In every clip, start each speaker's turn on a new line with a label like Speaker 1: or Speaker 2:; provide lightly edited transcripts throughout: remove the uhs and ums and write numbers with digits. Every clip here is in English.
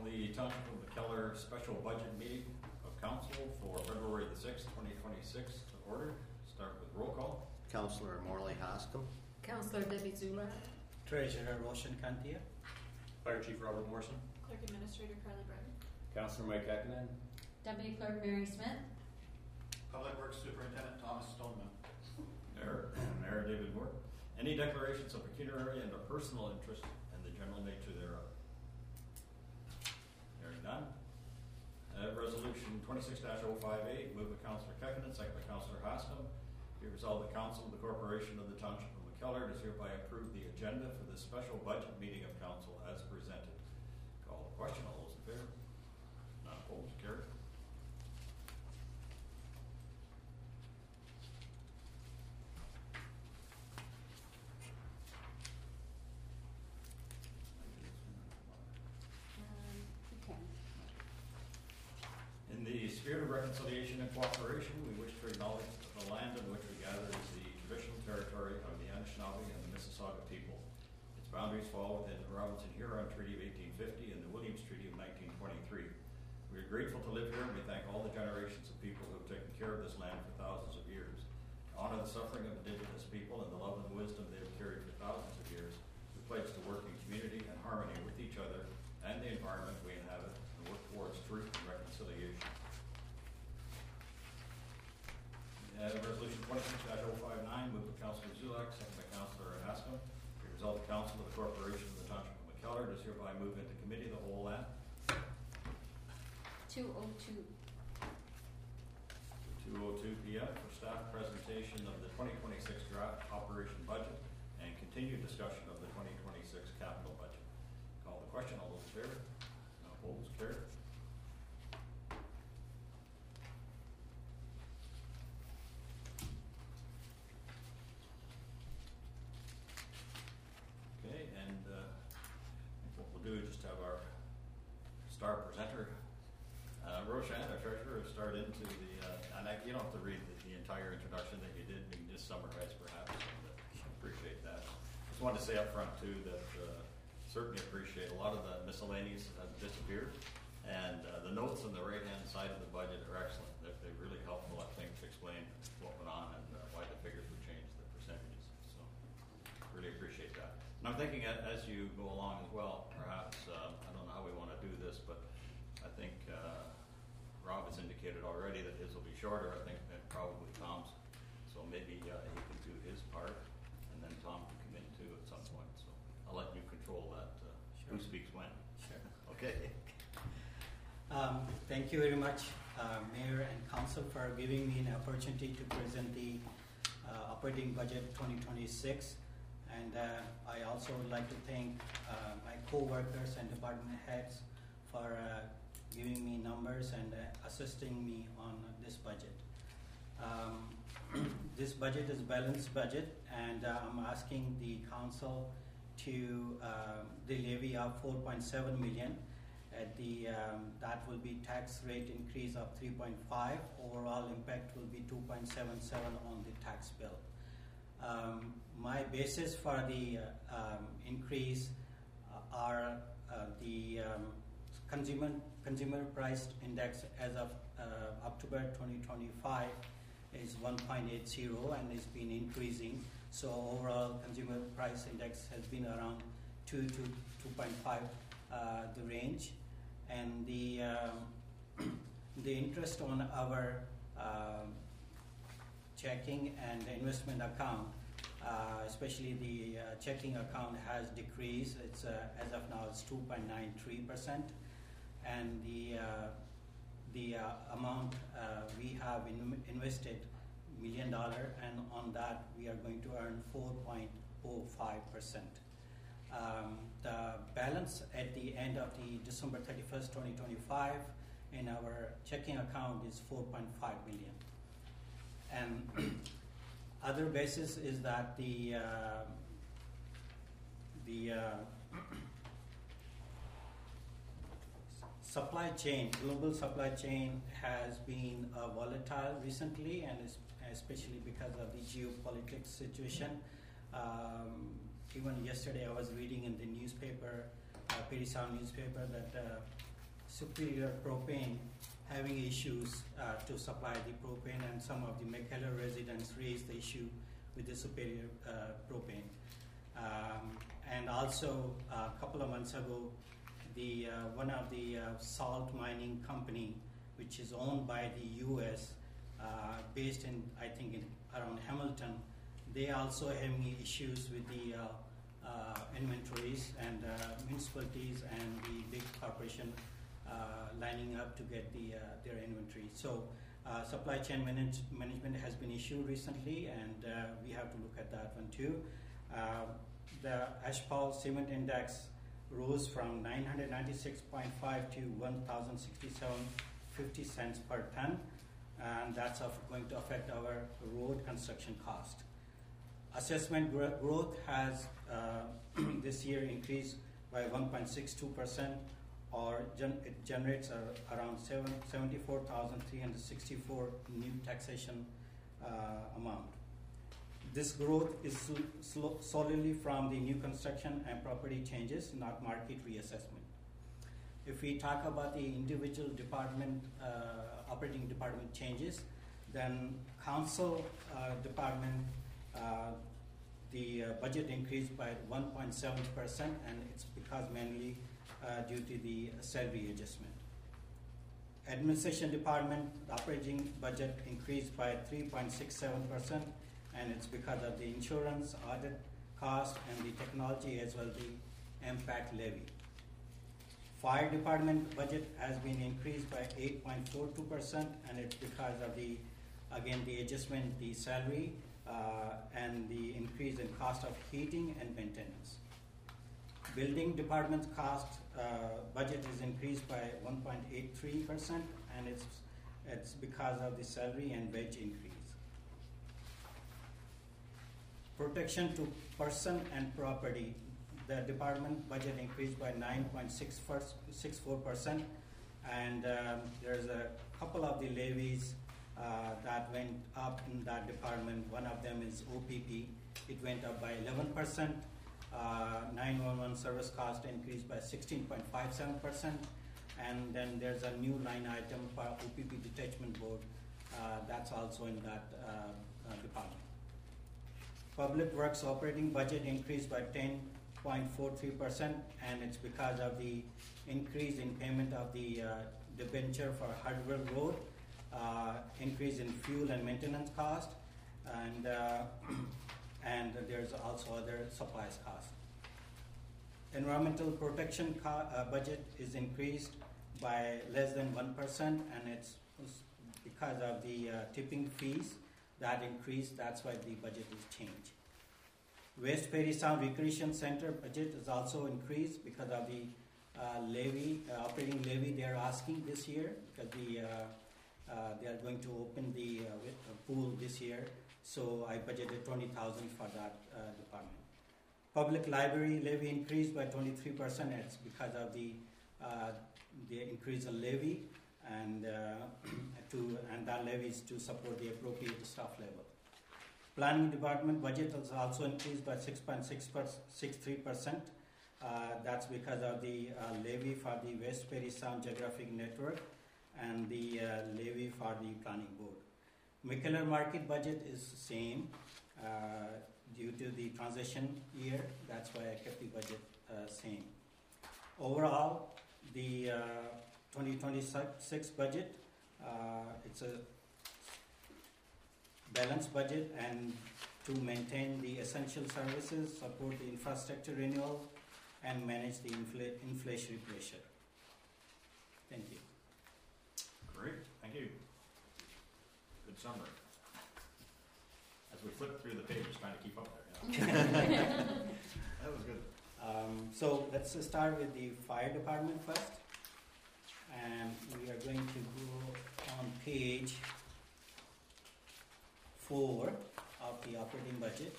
Speaker 1: the Township of McKellar special budget meeting of council for February the 6th, 2026 to order. Start with roll call.
Speaker 2: Councillor Morley Hoskum.
Speaker 3: Councillor Debbie Zula.
Speaker 4: Treasurer Roshan Kantia.
Speaker 5: Fire Chief Robert Morrison.
Speaker 6: Clerk Administrator Carly Brennan.
Speaker 5: Councillor Mike Ekman.
Speaker 7: Deputy Clerk Mary Smith.
Speaker 8: Public Works Superintendent Thomas Stoneman.
Speaker 1: Mayor David Moore. Any declarations of pecuniary and of personal interest and the general nature thereof? Hearing none. Resolution 26-058, moved by Councillor Kekkonen, second by Councillor Hoskum. Be resolved the Council of the Corporation of the Township of McKellar does hereby approve the agenda for this special budget meeting of council as presented. Call the question. All those in favor? None opposed? Carried. In the spirit of reconciliation and cooperation, we wish to acknowledge that the land on which we gather is the traditional territory of the Anishinaabe and the Mississauga people. Its boundaries fall within the Robinson-Huron Treaty of 1850 and the Williams Treaty of 1923. We are grateful to live here, and we thank all the generations of people who have taken care of this land for thousands of years. To honor the suffering of Indigenous people and the love and wisdom they have carried for thousands of years, we pledge to work in community and harmony with each other and the environment we inhabit, and work towards truth and reconciliation. Resolution 26-059, moved by Councillor Zulak, second by Councillor Hoskum. Be resolved the Council of the Corporation of the Township of McKellar does hereby move into committee the whole at
Speaker 7: 2:02.
Speaker 1: 2:02 p.m. for staff presentation of the 2026 draft operation budget and continued discussion of the 2026 capital budget. Call the question. All those in favor? No opposed? Carried. Okay, and what we'll do is just have our star presenter, Roshan, our treasurer, start into the, and you don't have to read the entire introduction that you did, you can just summarize perhaps, and appreciate that. Just wanted to say up front too that certainly appreciate a lot of the miscellaneous have disappeared, and the notes on the right-hand side of the budget are excellent. They're really helpful, I think, to explain what went on and why the figures were changed, the percentages. So really appreciate that. And I'm thinking as you go along as well, perhaps, I don't know how we want to do this, but I think Rob has indicated already that his will be shorter, I think, than probably Tom's. So maybe he can do his part, and then Tom can come in too at some point. So I'll let you control that,
Speaker 4: Sure.
Speaker 1: who speaks when.
Speaker 4: Sure.
Speaker 1: Okay.
Speaker 4: Thank you very much, Mayor and Council, for giving me an opportunity to present the operating budget 2026. And I also would like to thank my co-workers and department heads for giving me numbers and assisting me on this budget. This budget is balanced budget, and I'm asking the council to the levy of 4.7 million. At the that will be tax rate increase of 3.5. Overall impact will be 2.77 on the tax bill. My basis for the increase are the consumer price index as of October 2025 is 1.80 and it's been increasing. So overall consumer price index has been around 2 to 2.5 the range, and the interest on our checking and investment account, especially the checking account, has decreased. It's as of now it's 2.93%, and the amount we have invested $1 million, and on that we are going to earn 4.05%. The balance at the end of the December 31st, 2025 in our checking account is 4.5 million. And other basis is that the supply chain, global supply chain has been volatile recently, and especially because of the geopolitics situation. Even yesterday I was reading in the newspaper, Perry Sound newspaper, that Superior Propane having issues to supply the propane, and some of the McKellar residents raised the issue with the Superior Propane. And also, a couple of months ago, the one of the salt mining company, which is owned by the U.S., based in, I think, around Hamilton, they also having issues with the inventories, and municipalities and the big corporation lining up to get their inventory. So supply chain management has been issued recently, and we have to look at that one too. The asphalt cement index rose from 996.5 to 1,067.50 cents per ton, and that's going to affect our road construction cost. Assessment growth has this year increased by 1.62%, or it generates around 74,364 new taxation amount. This growth is solely from the new construction and property changes, not market reassessment. If we talk about the individual department, operating department changes, then council department, the budget increased by 1.7%, and it's because mainly due to the salary adjustment. Administration department, the operating budget increased by 3.67%, and it's because of the insurance, audit cost, and the technology, as well the impact levy. Fire department budget has been increased by 8.42%, and it's because of the adjustment, the salary, and the increase in cost of heating and maintenance. Building department's cost budget is increased by 1.83%, and it's because of the salary and wage increase. Protection to person and property, the department budget increased by 9.64%, and there's a couple of the levies that went up in that department. One of them is OPP. It went up by 11%. 911 service cost increased by 16.57%, and then there's a new line item for OPP detachment board that's also in that department. Public Works operating budget increased by 10.43%, and it's because of the increase in payment of the debenture for Hardware Road, increase in fuel and maintenance cost, and there's also other supplies cost. Environmental protection budget is increased by less than 1%, and it's because of the tipping fees that increased. That's why the budget is changed. West Perry Sound Recreation Center budget is also increased because of the operating levy they are asking this year, because they are going to open the pool this year. So I budgeted $20,000 for that department. Public library levy increased by 23%. It's because of the increase in levy, and that levy is to support the appropriate staff level. Planning department budget is also increased by 6.63%. That's because of the levy for the West Perry Sound Geographic Network and the levy for the planning board. McKellar Market budget is the same due to the transition year. That's why I kept the budget same. Overall, the 2026 budget, it's a balanced budget, and to maintain the essential services, support the infrastructure renewal, and manage the inflationary pressure. Thank you.
Speaker 1: Great, thank you. Good summary. As we flip through the pages, trying to keep up there. Yeah. That was good.
Speaker 4: So let's start with the fire department first, and we are going to go on page 4 of the operating budget.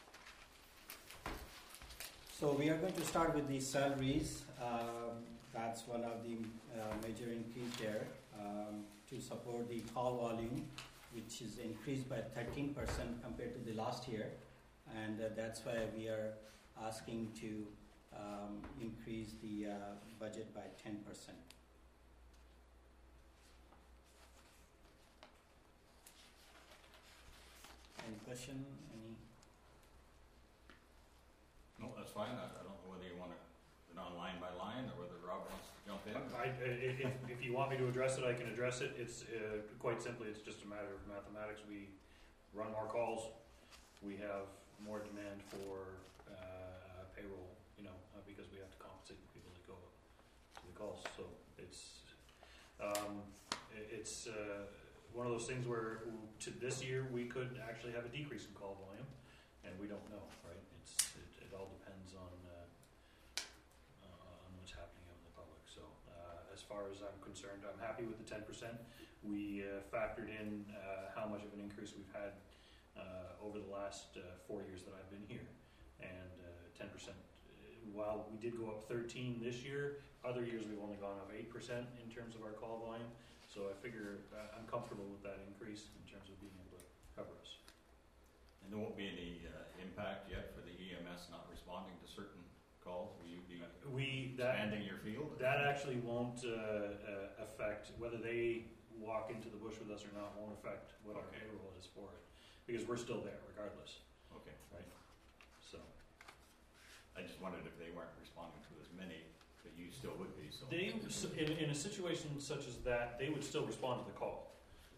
Speaker 4: So we are going to start with the salaries that that's one of the major increase there to support the call volume, which is increased by 13% compared to the last year, and that's why we are asking to increase the budget by 10%. Any question? Any?
Speaker 1: No, that's fine. I don't know whether you want to do it on line by line or whether Rob wants to jump in.
Speaker 5: If you want me to address it, I can address it. It's quite simply, it's just a matter of mathematics. We run more calls. We have more demand for payroll, because we have to compensate the people that go to the calls. So it's one of those things where this year we could actually have a decrease in call volume, and we don't know, right? It all depends on what's happening out in the public. So as far as I'm concerned, I'm happy with the 10%. We factored in how much of an increase we've had over the last 4 years that I've been here, and 10%. While we did go up 13 this year, other years we've only gone up 8% in terms of our call volume. So I figure I'm comfortable with that increase in terms of being able to cover us.
Speaker 1: And there won't be any impact yet for the EMS not responding to certain calls? Will you be expanding your field?
Speaker 5: That actually won't affect whether they walk into the bush with us or not. Won't affect what our payroll is for it, because we're still there regardless.
Speaker 1: Okay.
Speaker 5: Right. So
Speaker 1: I just wondered if they weren't responding to as many, but you still would be. So
Speaker 5: they, in a situation such as that, they would still respond to the call.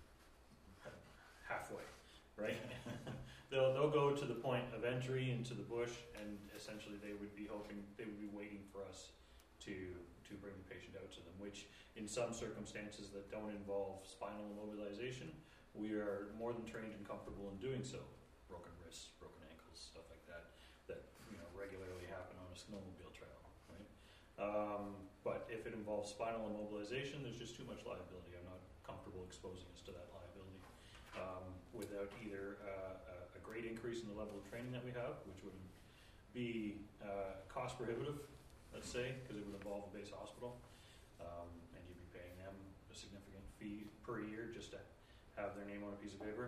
Speaker 5: Halfway, right? They'll go to the point of entry into the bush, and essentially they would be waiting for us to bring the patient out to them, which in some circumstances that don't involve spinal immobilization, we are more than trained and comfortable in doing so. Broken wrists, broken ankles, stuff like that regularly happen on a snowmobile trail, right? But if it involves spinal immobilization, there's just too much liability. I'm not comfortable exposing us to that liability without either a great increase in the level of training that we have, which would be cost prohibitive, let's say, because it would involve a base hospital, and you'd be paying them a significant fee per year just to have their name on a piece of paper.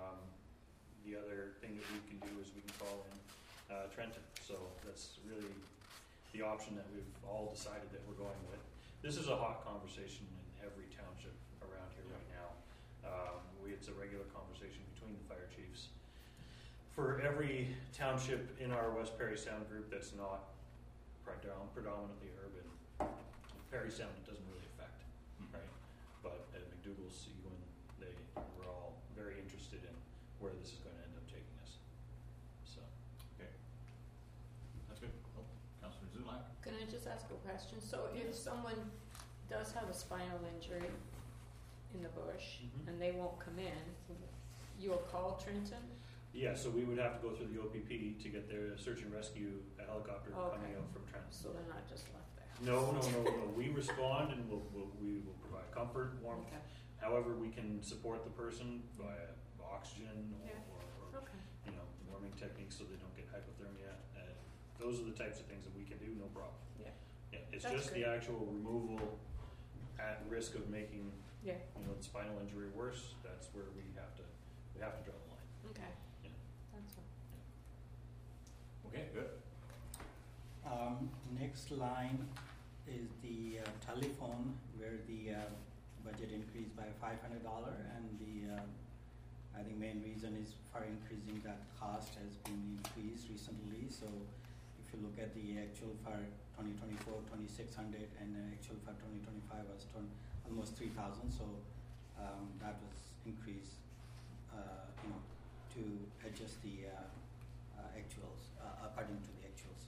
Speaker 5: The other thing that we can do is we can call in Trenton. So that's really the option that we've all decided that we're going with. This is a hot conversation in every township around here right now. It's a regular conversation between the fire chiefs. For every township in our West Perry Sound group that's not predominantly urban, Perry Sound it doesn't really affect, right? But at McDougall, Seguin, they were all very interested in where this is going to end up taking us. So,
Speaker 1: okay, that's good. Oh, Councillor Zulak.
Speaker 3: Can I just ask a question? So if someone does have a spinal injury in the bush and they won't come in, you'll call Trenton?
Speaker 5: yeah, so we would have to go through the OPP to get their search and rescue helicopter coming out from Trenton.
Speaker 3: So they're not just left there?
Speaker 5: No. We respond, and we will provide comfort, warmth.
Speaker 3: Okay.
Speaker 5: However, we can support the person via oxygen or
Speaker 3: Okay.
Speaker 5: warming techniques so they don't get hypothermia. Those are the types of things that we can do, no problem.
Speaker 3: Yeah.
Speaker 5: Yeah, it's
Speaker 3: That's
Speaker 5: just the
Speaker 3: good.
Speaker 5: actual removal at risk of making
Speaker 3: Yeah.
Speaker 5: the spinal injury worse. That's where we have to draw the line.
Speaker 3: Okay.
Speaker 5: Yeah.
Speaker 3: That's all.
Speaker 1: Okay, good.
Speaker 4: Next line is the telephone, where the budget increased by $500, and the I think main reason is for increasing that cost has been increased recently. So if you look at the actual for 2024, 2,600, and the actual for 2025 was almost 3,000. So that was increased, to adjust the actuals according to the actuals.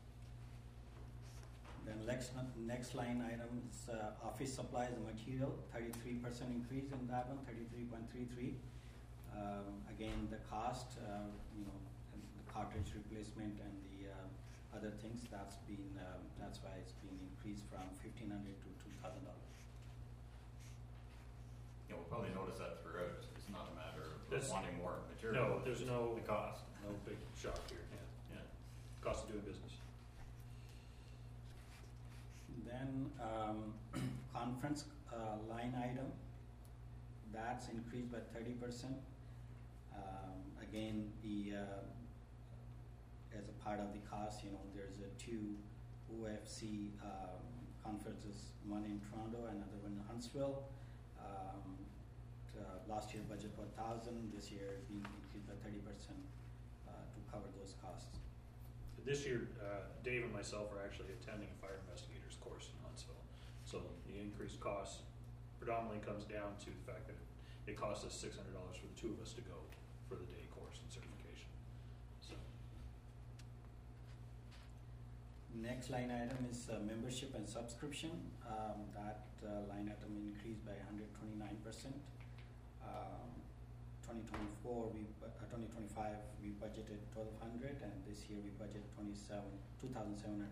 Speaker 4: Then next line item is office supplies and material, 33% increase in that one, 33.33. Again, the cost, and the cartridge replacement and the other things, that's why it's been increased from $1,500 to $2,000.
Speaker 1: Yeah, we'll probably notice that throughout. It's not a matter of
Speaker 5: That's-
Speaker 1: wanting more material.
Speaker 5: No, there's no
Speaker 1: the cost.
Speaker 5: no big shock here. Yeah,
Speaker 1: Yeah.
Speaker 5: cost of doing business.
Speaker 4: Then Then conference line item, that's increased by 30%. Again, as a part of the cost, there's two OFC conferences, one in Toronto, another one in Huntsville. Last year budget was 1,000. This year being increased by 30% to cover those costs.
Speaker 5: This year, Dave and myself are actually attending a fire investigators course in Huntsville. So the increased cost predominantly comes down to the fact that it costs us $600 for the two of us to go for the day course and certification. So
Speaker 4: Next line item is membership and subscription. That line item increased by 129%. 2024, 2025, we budgeted 1,200, and this year we budget 2,750.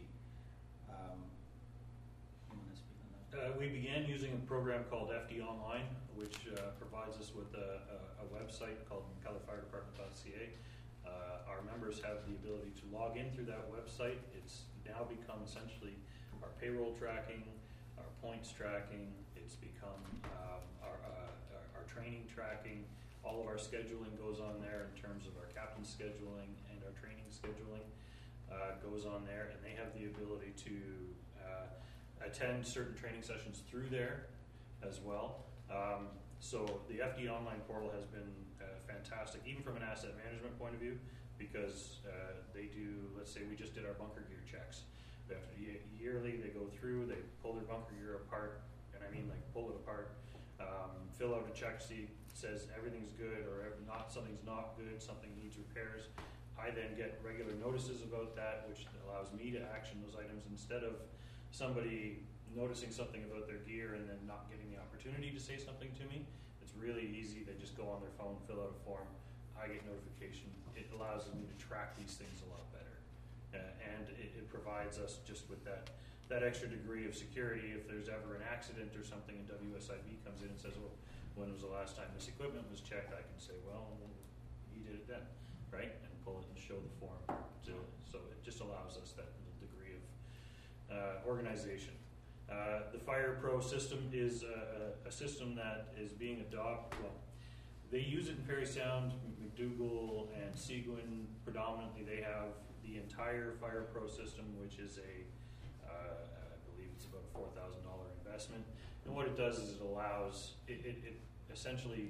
Speaker 4: You want to speak on that?
Speaker 5: we began using a program called FD Online, which provides us with a website called McKellarFireDepartment.ca. Our members have the ability to log in through that website. It's now become essentially our payroll tracking, our points tracking. It's become our training tracking. All of our scheduling goes on there in terms of our captain's scheduling and our training scheduling goes on there, and they have the ability to attend certain training sessions through there as well. So the FD Online portal has been fantastic, even from an asset management point of view, because they do, let's say we just did our bunker gear checks. Yearly they go through, they pull their bunker gear apart, and I mean like pull it apart, fill out a check sheet, says everything's good or something's not good, something needs repairs. I then get regular notices about that, which allows me to action those items instead of somebody noticing something about their gear and then not getting the opportunity to say something to me. It's really easy. They just go on their phone, fill out a form. I get notification. It allows me to track these things a lot better. And it provides us just with that extra degree of security. If there's ever an accident or something and WSIB comes in and says, well, when was the last time this equipment was checked? I can say, well, he did it then, right? And pull it and show the form. So it just allows us that little degree of organization. The Fire Pro system is a system that is being adopted. Well, they use it in Parry Sound, McDougall, and Seguin. Predominantly, they have the entire Fire Pro system, which is I believe it's about a $4,000 investment. And what it does is it essentially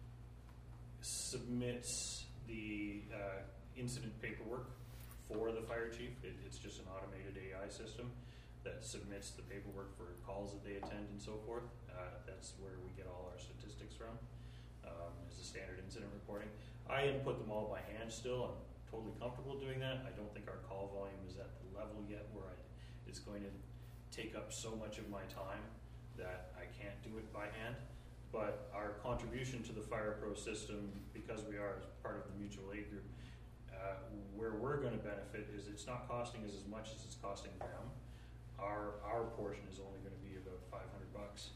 Speaker 5: submits the incident paperwork for the fire chief. It's just an automated AI system that submits the paperwork for calls that they attend and so forth. That's where we get all our statistics from, is the standard incident reporting. I input them all by hand still. I'm totally comfortable doing that. I don't think our call volume is at the level yet where it's going to take up so much of my time that I can't do it by hand. But our contribution to the Fire Pro system, because we are part of the mutual aid group, where we're going to benefit is it's not costing us as much as it's costing them. Our portion is only going to be about $500,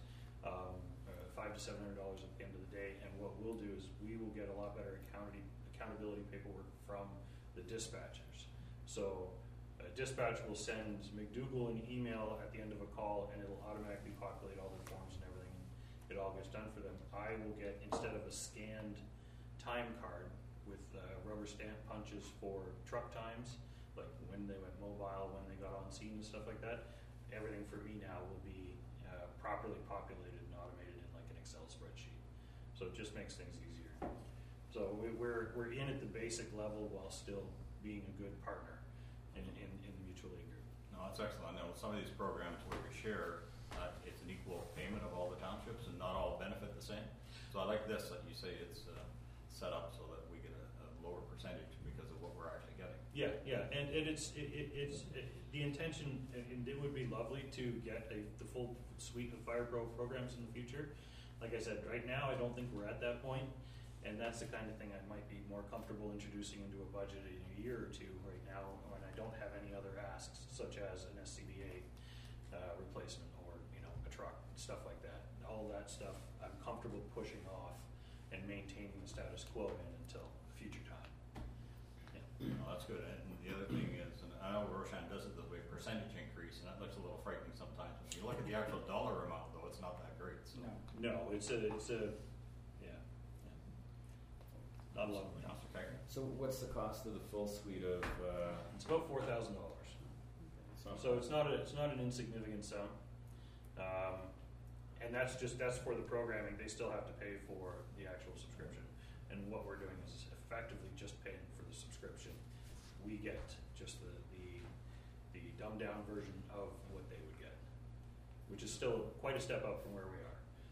Speaker 5: $500 to $700 at the end of the day. And what we'll do is we will get a lot better accountability paperwork from the dispatchers. So dispatch will send McDougall an email at the end of a call, and it'll automatically populate all their forms and everything. It all gets done for them. I will get, instead of a scanned time card with rubber stamp punches for truck times, like when they went mobile, when they got on scene and stuff like that, everything for me now will be properly populated and automated in like an Excel spreadsheet. So it just makes things easier. So we're in at the basic level while still being a good partner in the mutual aid group.
Speaker 1: No, that's excellent. Now, with some of these programs where we share, it's an equal payment of all the townships, and not all benefit the same. So I like this that you say it's set up so that we get a lower percentage because of what we're actually getting.
Speaker 5: Yeah, and it's the intention, and it would be lovely to get the full suite of Fire Pro programs in the future. Like I said, right now I don't think we're at that point, and that's the kind of thing I might be more comfortable introducing into a budget in a year or two. Right now, when I don't have any other asks, such as an SCBA replacement or a truck, stuff like that. All that stuff I'm comfortable pushing off and maintaining the status quo in until a future time. Yeah.
Speaker 1: No, that's good. And the other thing is, and I know Roshan does it the way percentage increase, and that looks a little frightening sometimes. When you look at the actual dollar amount, though, it's not that great. So.
Speaker 4: No.
Speaker 5: No, it's a yeah. Not a lot of money.
Speaker 1: Councillor Cagney?
Speaker 9: So what's the cost of the full suite of?
Speaker 5: It's about $4,000. So it's not an insignificant sum, and that's for the programming. They still have to pay for the actual subscription, and what we're doing is effectively just paying for the subscription. We get just the dumbed down version of what they would get, which is still quite a step up from where we are.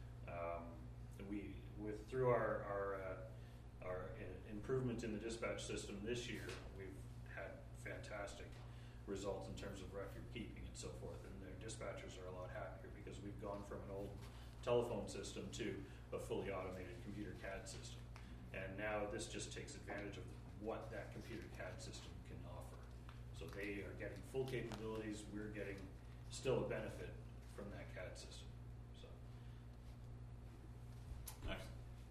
Speaker 5: Through our improvements in the dispatch system this year, we've had fantastic results in terms of record keeping and so forth, and their dispatchers are a lot happier because we've gone from an old telephone system to a fully automated computer CAD system, and now this just takes advantage of what that computer CAD system can offer. So they are getting full capabilities, we're getting still a benefit from that CAD system. So
Speaker 1: Next.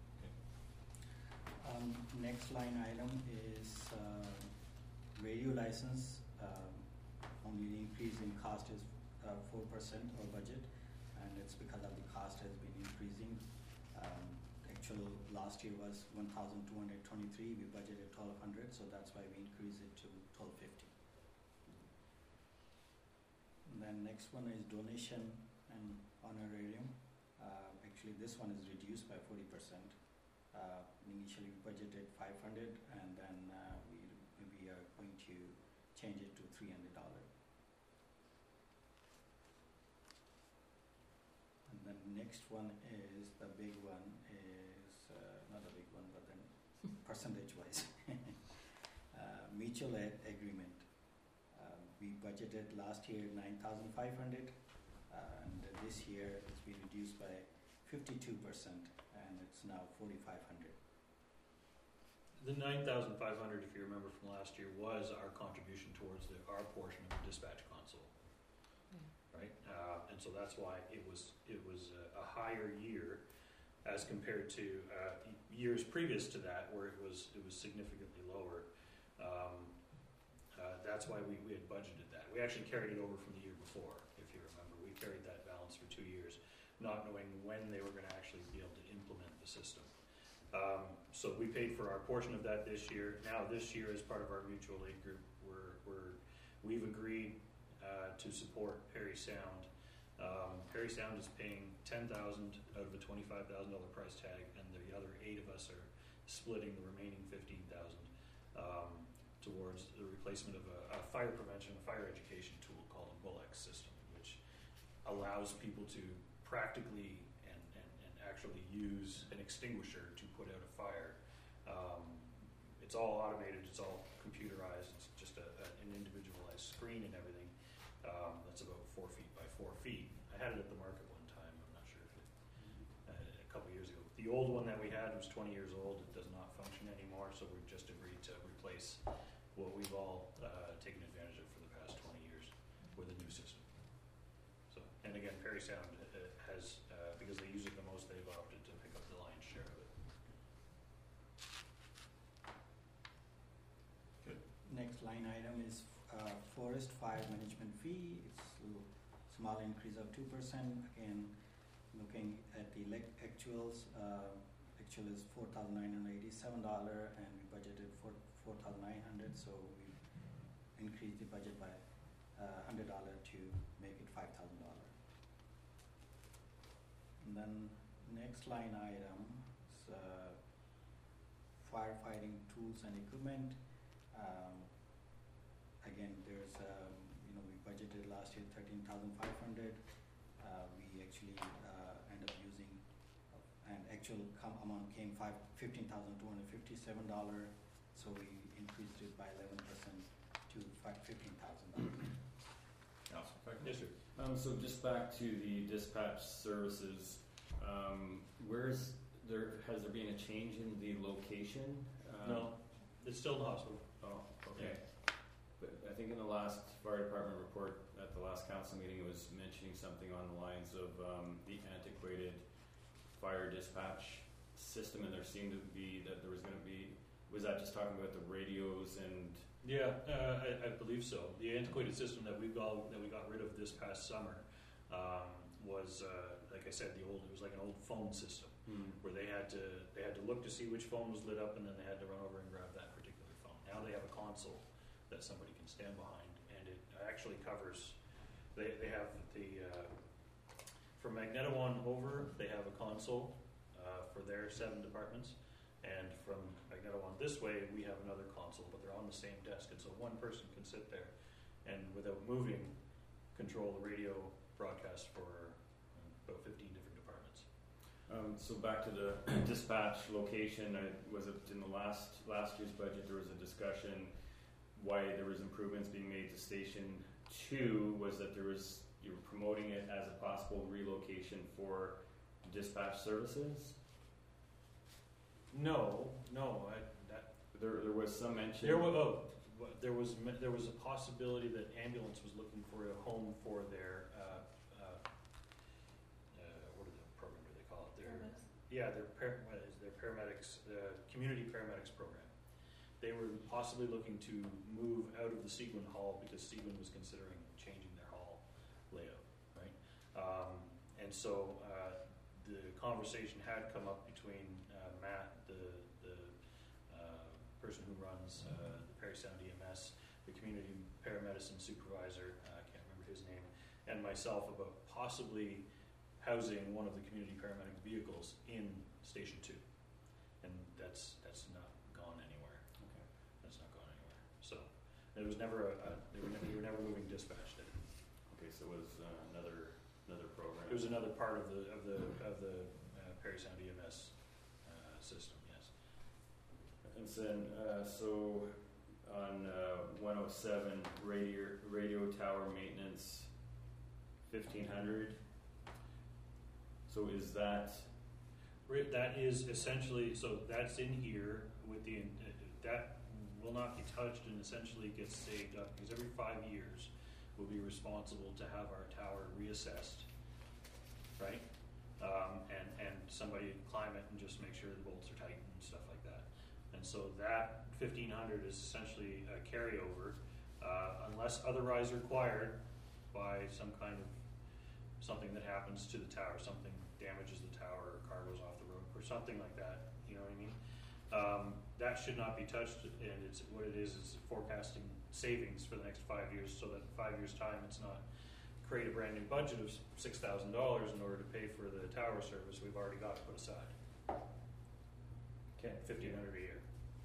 Speaker 4: Next line item is radio license. Only the increase in cost is 4% of budget, and it's because of the cost has been increasing. Actual last year was 1,223. We budgeted 1,200, so that's why we increased it to 1,250. And then next one is donation and honorarium. Actually, this one is reduced by 40%. Initially, we budgeted 500, and then we are going to change it to $300. And then next one is the big one is not a big one, but then percentage-wise, mutual aid agreement. We budgeted last year 9,500, and this year it's been reduced by 52%, and it's now 4,500.
Speaker 5: the 9,500, if you remember from last year, was our contribution towards our portion of the dispatch console, right? And so that's why it was a higher year as compared to years previous to that, where it was significantly lower. That's why we had budgeted that. We actually carried it over from the year before, if you remember. We carried that balance for 2 years, not knowing when they were going to actually be able to implement the system. So we paid for our portion of that this year. Now this year, as part of our mutual aid group, we've agreed to support Perry Sound. Perry Sound is paying $10,000 out of a $25,000 price tag, and the other 8 of us are splitting the remaining $15,000 towards the replacement of a fire prevention, fire education tool called a Bullets system, which allows people to practically and actually use an extinguisher to put out a fire. It's all automated, it's all computerized, it's just an individualized screen and everything. That's about 4 feet by 4 feet. I had it at the market one time, I'm not sure if a couple years ago. The old one that we had was 20 years old, it does not function anymore, so we've just agreed to replace what we've all taken advantage of for the past 20 years with a new system. So, and again, Perry Sound has, because they use it the most, they've opted to pick up the lion's share of it.
Speaker 1: Good.
Speaker 4: Next line item is forest fire management fee. It's a small increase of 2%. Again, looking at the actuals, actual is $4,987, and we budgeted for $4,900, so we increased the budget by $100 to make it $5,000. And then next line item is firefighting tools and equipment. Again, there's we budgeted last year $13,500. We actually end up using and actual amount came $15,257. So we increased it by 11% to $15,000.
Speaker 5: Yes, sir.
Speaker 9: So just back to the dispatch services, has there been a change in the location?
Speaker 5: No, it's still in the hospital.
Speaker 9: Oh, okay. But I think in the last fire department report at the last council meeting, it was mentioning something on the lines of the antiquated fire dispatch system, and there seemed to be that there was going to be. Was that just talking about the radios and
Speaker 5: Yeah, I believe so. The antiquated system that we got rid of this past summer was, like I said, it was like an old phone system where they had to look to see which phone was lit up, and then they had to run over and grab that particular phone. Now they have a console that somebody can stand behind, and it actually covers. They have the from Magnetawan over, they have a console for their 7 departments. And from Magnetawan this way, we have another console, but they're on the same desk. And so one person can sit there and, without moving, control the radio broadcast for about 15 different departments.
Speaker 9: So back to the dispatch location, was it in the last year's budget there was a discussion why there was improvements being made to Station 2 was that you were promoting it as a possible relocation for dispatch services?
Speaker 5: No,
Speaker 9: There was some mention.
Speaker 5: there was a possibility that ambulance was looking for a home for their what are the program do they call it? Their paramedics, the community paramedics program. They were possibly looking to move out of the Seguin Hall because Seguin was considering changing their hall layout, right? And so the conversation had come up between Matt, the person who runs the Perry Sound EMS, the community paramedicine supervisor, I can't remember his name, and myself about possibly housing one of the community paramedic vehicles in Station 2. And that's not gone anywhere.
Speaker 9: Okay.
Speaker 5: That's not gone anywhere. So it was never they were never moving dispatch there.
Speaker 9: Okay, so it was another program.
Speaker 5: It was another part of the Perry Sound EMS system. Yes.
Speaker 9: And then, so on 107, radio tower maintenance, 1,500. So is that?
Speaker 5: That is essentially, so that's in here with that will not be touched and essentially gets saved up because every 5 years we'll be responsible to have our tower reassessed, right? And somebody climb it and just make sure the bolts are tight and stuff like that. And so that 1,500 is essentially a carryover, unless otherwise required by something that happens to the tower, something damages the tower, or car goes off the road, or something like that. You know what I mean? That should not be touched, and it's what it is forecasting savings for the next 5 years, so that in 5 years' time, it's not create a brand new budget of $6,000 in order to pay for the tower service we've already got to put aside. Okay, $1,500 a year.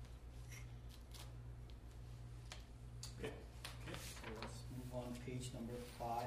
Speaker 4: Okay, so let's move on page number 5.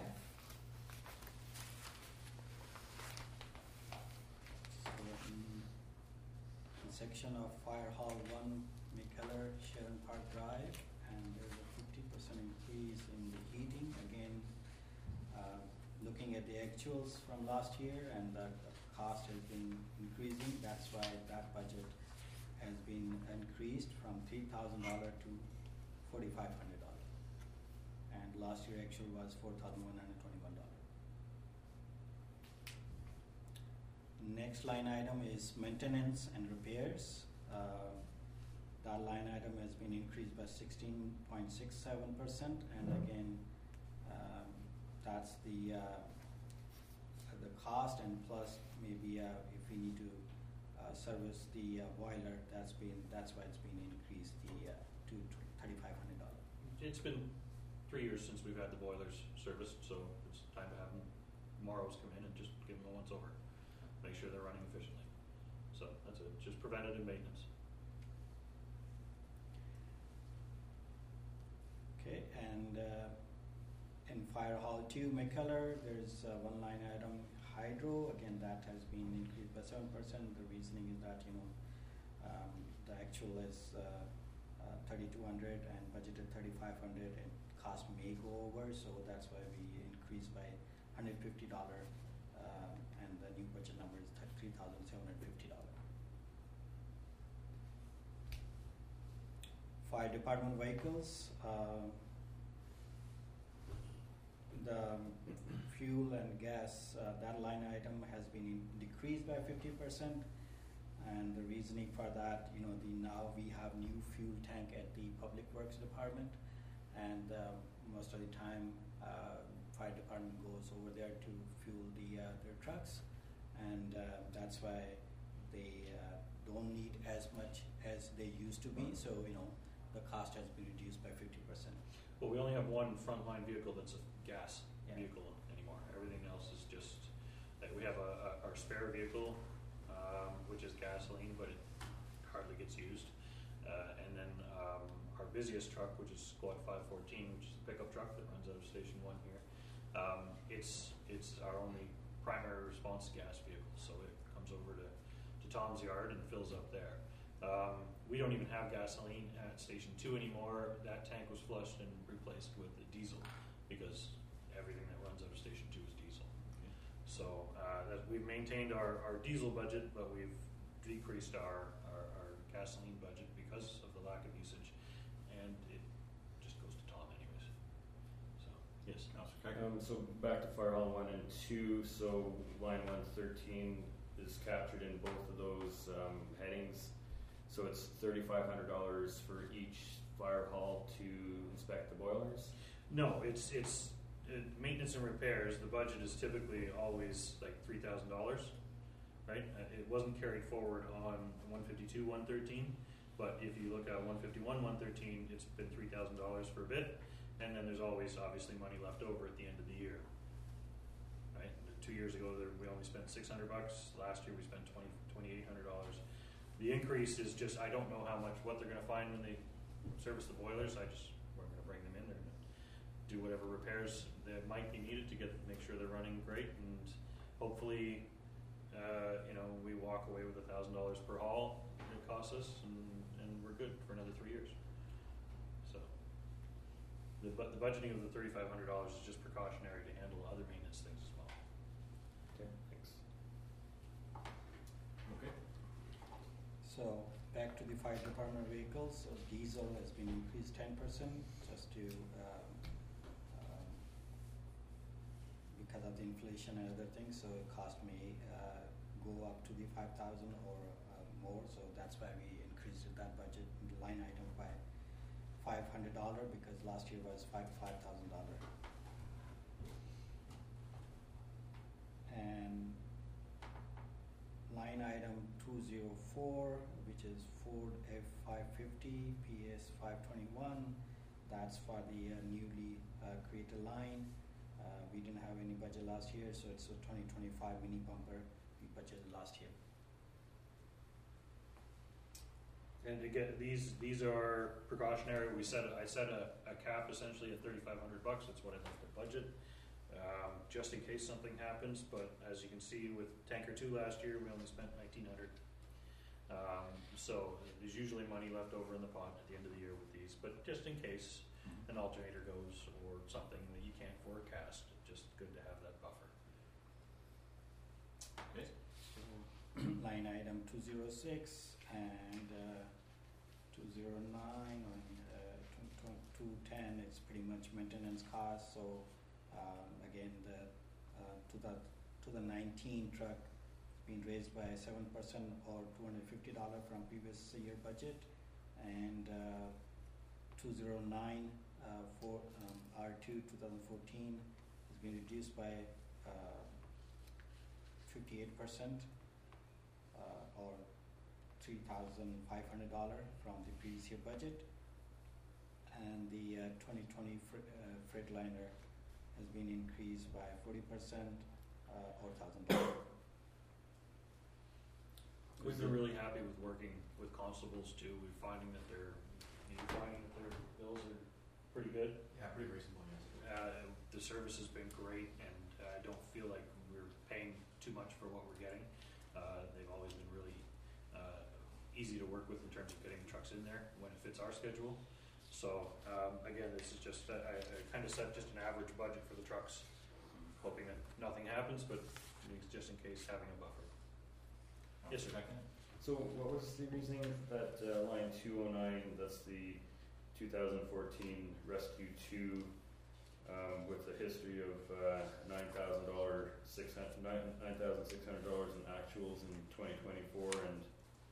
Speaker 4: So in section of Fire Hall 1, McKellar, Sharon Park Drive, and there's a 50% increase in the heating. Again, looking at the actuals from last year, and the cost has been increasing. That's why that budget has been increased from $3,000 to $4,500. And last year actual was $4,121. Next line item is maintenance and repairs. That line item has been increased by 16.67%, and again, that's the cost, and plus maybe if we need to service the boiler, that's why it's been increased to $3,500.
Speaker 5: It's been 3 years since we've had the boilers serviced, so it's time to have them. Morrows come in and just give them a once over, make sure they're running efficiently. So that's it. Just preventative maintenance.
Speaker 4: Okay, and in Fire Hall 2, McKellar, there's one line item, hydro. Again, that has been increased by 7%. The reasoning is that, the actual is 3,200 and budgeted 3,500, and cost may go over, so that's why we increased by $150, and the new budget number is $3,750. Fire department vehicles, the fuel and gas, that line item has been decreased by 50%. And the reasoning for that, now we have new fuel tank at the Public Works Department, and most of the time, fire department goes over there to fuel their trucks, and that's why they don't need as much as they used to be. So the cost has been reduced by 50%.
Speaker 5: Well, we only have one frontline vehicle that's a gas
Speaker 4: Yeah.
Speaker 5: vehicle anymore. Everything else is just, we have our spare vehicle, which is gasoline, but it hardly gets used. And then our busiest truck, which is Squad 514, which is a pickup truck that runs out of Station 1 here. It's our only primary response gas vehicle, so it comes over to Tom's yard and fills up there. We don't even have gasoline at Station 2 anymore. That tank was flushed and replaced with the diesel because everything that runs out of Station 2 is diesel. So we've maintained our diesel budget, but we've decreased our gasoline budget because of the lack of usage, and it just goes to Tom anyways. So, yes.
Speaker 1: Councillor Craig?
Speaker 9: So back to Fire Hall 1 and 2, so line 113 is captured in both of those headings. So it's $3,500 for each fire hall to inspect the boilers?
Speaker 5: No, it's maintenance and repairs. The budget is typically always like $3,000, right? It wasn't carried forward on 152, 113, but if you look at 151, 113, it's been $3,000 for a bit, and then there's always obviously money left over at the end of the year, right? 2 years ago we only spent $600. Last year we spent $2,800. The increase is just, I don't know what they're going to find when they service the boilers. We're going to bring them in there and do whatever repairs that might be needed to make sure they're running great, and hopefully, we walk away with $1,000 per haul it costs us, and we're good for another 3 years. So the budgeting of the $3,500 is just precautionary to handle other maintenance things as well.
Speaker 9: Okay, thanks.
Speaker 1: Okay.
Speaker 4: So back to the fire department vehicles, so diesel has been increased 10% just to because of the inflation and other things. So it cost may go up to the 5,000 or more. So that's why we increased that budget line item by $500 because last year was $5,000. And line item 204, which is Ford F550 PS 521, that's for the newly created line. We didn't have any budget last year, so it's a 2025 mini bumper we budgeted last year.
Speaker 5: And again, these are precautionary. I set a cap essentially at $3,500. That's what I left the budget, just in case something happens. But as you can see, with Tanker 2 last year, we only spent $1,900. So there's usually money left over in the pot at the end of the year with these. But just in case an alternator goes or something that you can't forecast, just good to have that buffer.
Speaker 1: Okay.
Speaker 4: Line item 206 and 209 and 210, it's pretty much maintenance costs. So again, to the 19 truck been raised by 7% or $250 from previous year budget, and 209 for R2 2014 has been reduced by 58% or $3,500 from the previous year budget, and the 2020 Freightliner has been increased by 40% or $1,000.
Speaker 5: We've been really happy with working with constables too. We're finding that their bills are pretty good.
Speaker 8: Yeah, pretty reasonable, yes.
Speaker 5: The service has been great, and I don't feel like we're paying too much for what we're getting. They've always been really easy to work with in terms of getting the trucks in there when it fits our schedule. So again, this is just I kind of set just an average budget for the trucks, hoping that nothing happens, but just in case, having a buffer. Yes, sir.
Speaker 9: So what was the reasoning that line 209, that's the 2014 Rescue 2 with a history of $9,600 in actuals in 2024 and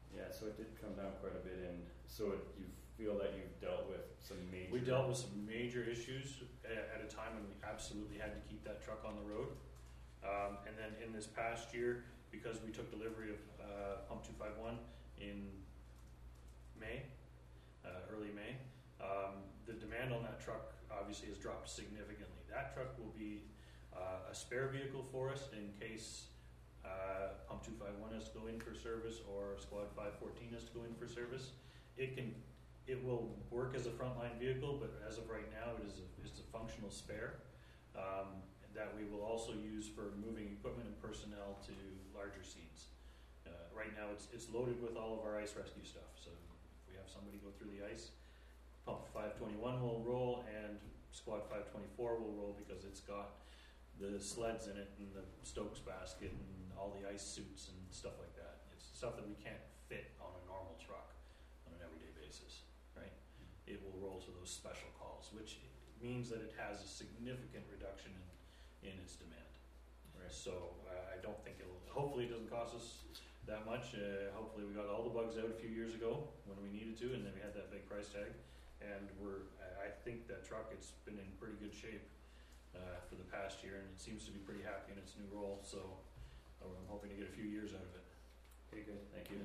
Speaker 9: Yeah, so it did come down quite a bit, and so you feel that you've dealt with some major.
Speaker 5: We dealt with some major issues at a time when we absolutely had to keep that truck on the road. And then in this past year, because we took delivery of Pump 251 in May, early May, the demand on that truck obviously has dropped significantly. That truck will be a spare vehicle for us in case Pump 251 has to go in for service or Squad 514 has to go in for service. It will work as a frontline vehicle, but as of right now, it's a functional spare that we will also use for moving equipment and personnel to larger seats. Right now, it's loaded with all of our ice rescue stuff. So if we have somebody go through the ice, Pump 521 will roll, and Squad 524 will roll because it's got the sleds in it and the Stokes basket and all the ice suits and stuff like that. It's stuff that we can't fit on a normal truck on an everyday basis, right? It will roll to those special calls, which means that it has a significant reduction in its demand.
Speaker 9: Right.
Speaker 5: So I don't think hopefully it doesn't cost us that much. Hopefully we got all the bugs out a few years ago when we needed to, and then we had that big price tag. And I think that truck, it's been in pretty good shape for the past year, and it seems to be pretty happy in its new role. So I'm hoping to get a few years out of it.
Speaker 9: Okay, good. Thank you.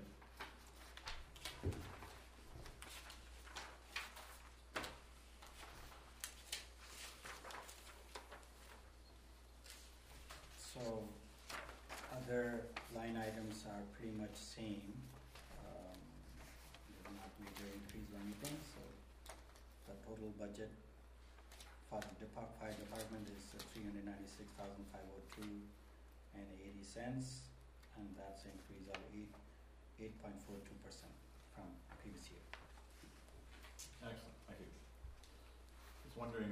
Speaker 4: So other line items are pretty much same. There's not major increase or anything, so the total budget for the fire department is $396,502 and 80 cents, and that's an increase of 8.42% from previous year.
Speaker 1: Excellent, thank you. I was wondering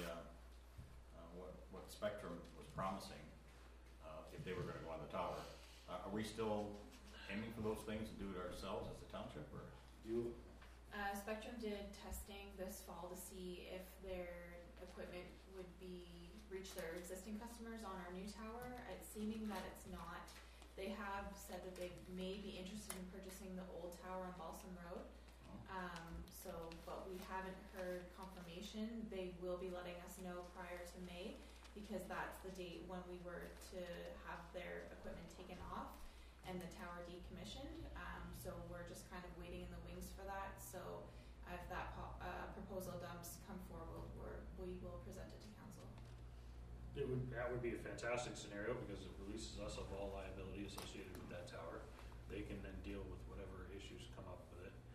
Speaker 1: what Spectrum was promising if they were going to go on the tower. Are we still aiming for those things and do it ourselves as a township, or?
Speaker 6: Spectrum did testing this fall to see if their equipment would reach their existing customers on our new tower. It's seeming that it's not. They have said that they may be interested in purchasing the old tower on Balsam Road. But we haven't heard confirmation. They will be letting us know prior to May, because that's the date when we were to have their equipment taken off and the tower decommissioned. So we're just kind of waiting in the wings for that. So if that proposal dumps come forward, we will present it to council.
Speaker 5: That would be a fantastic scenario because it releases us of all liability associated with that tower. They can then deal with whatever issues come up with it.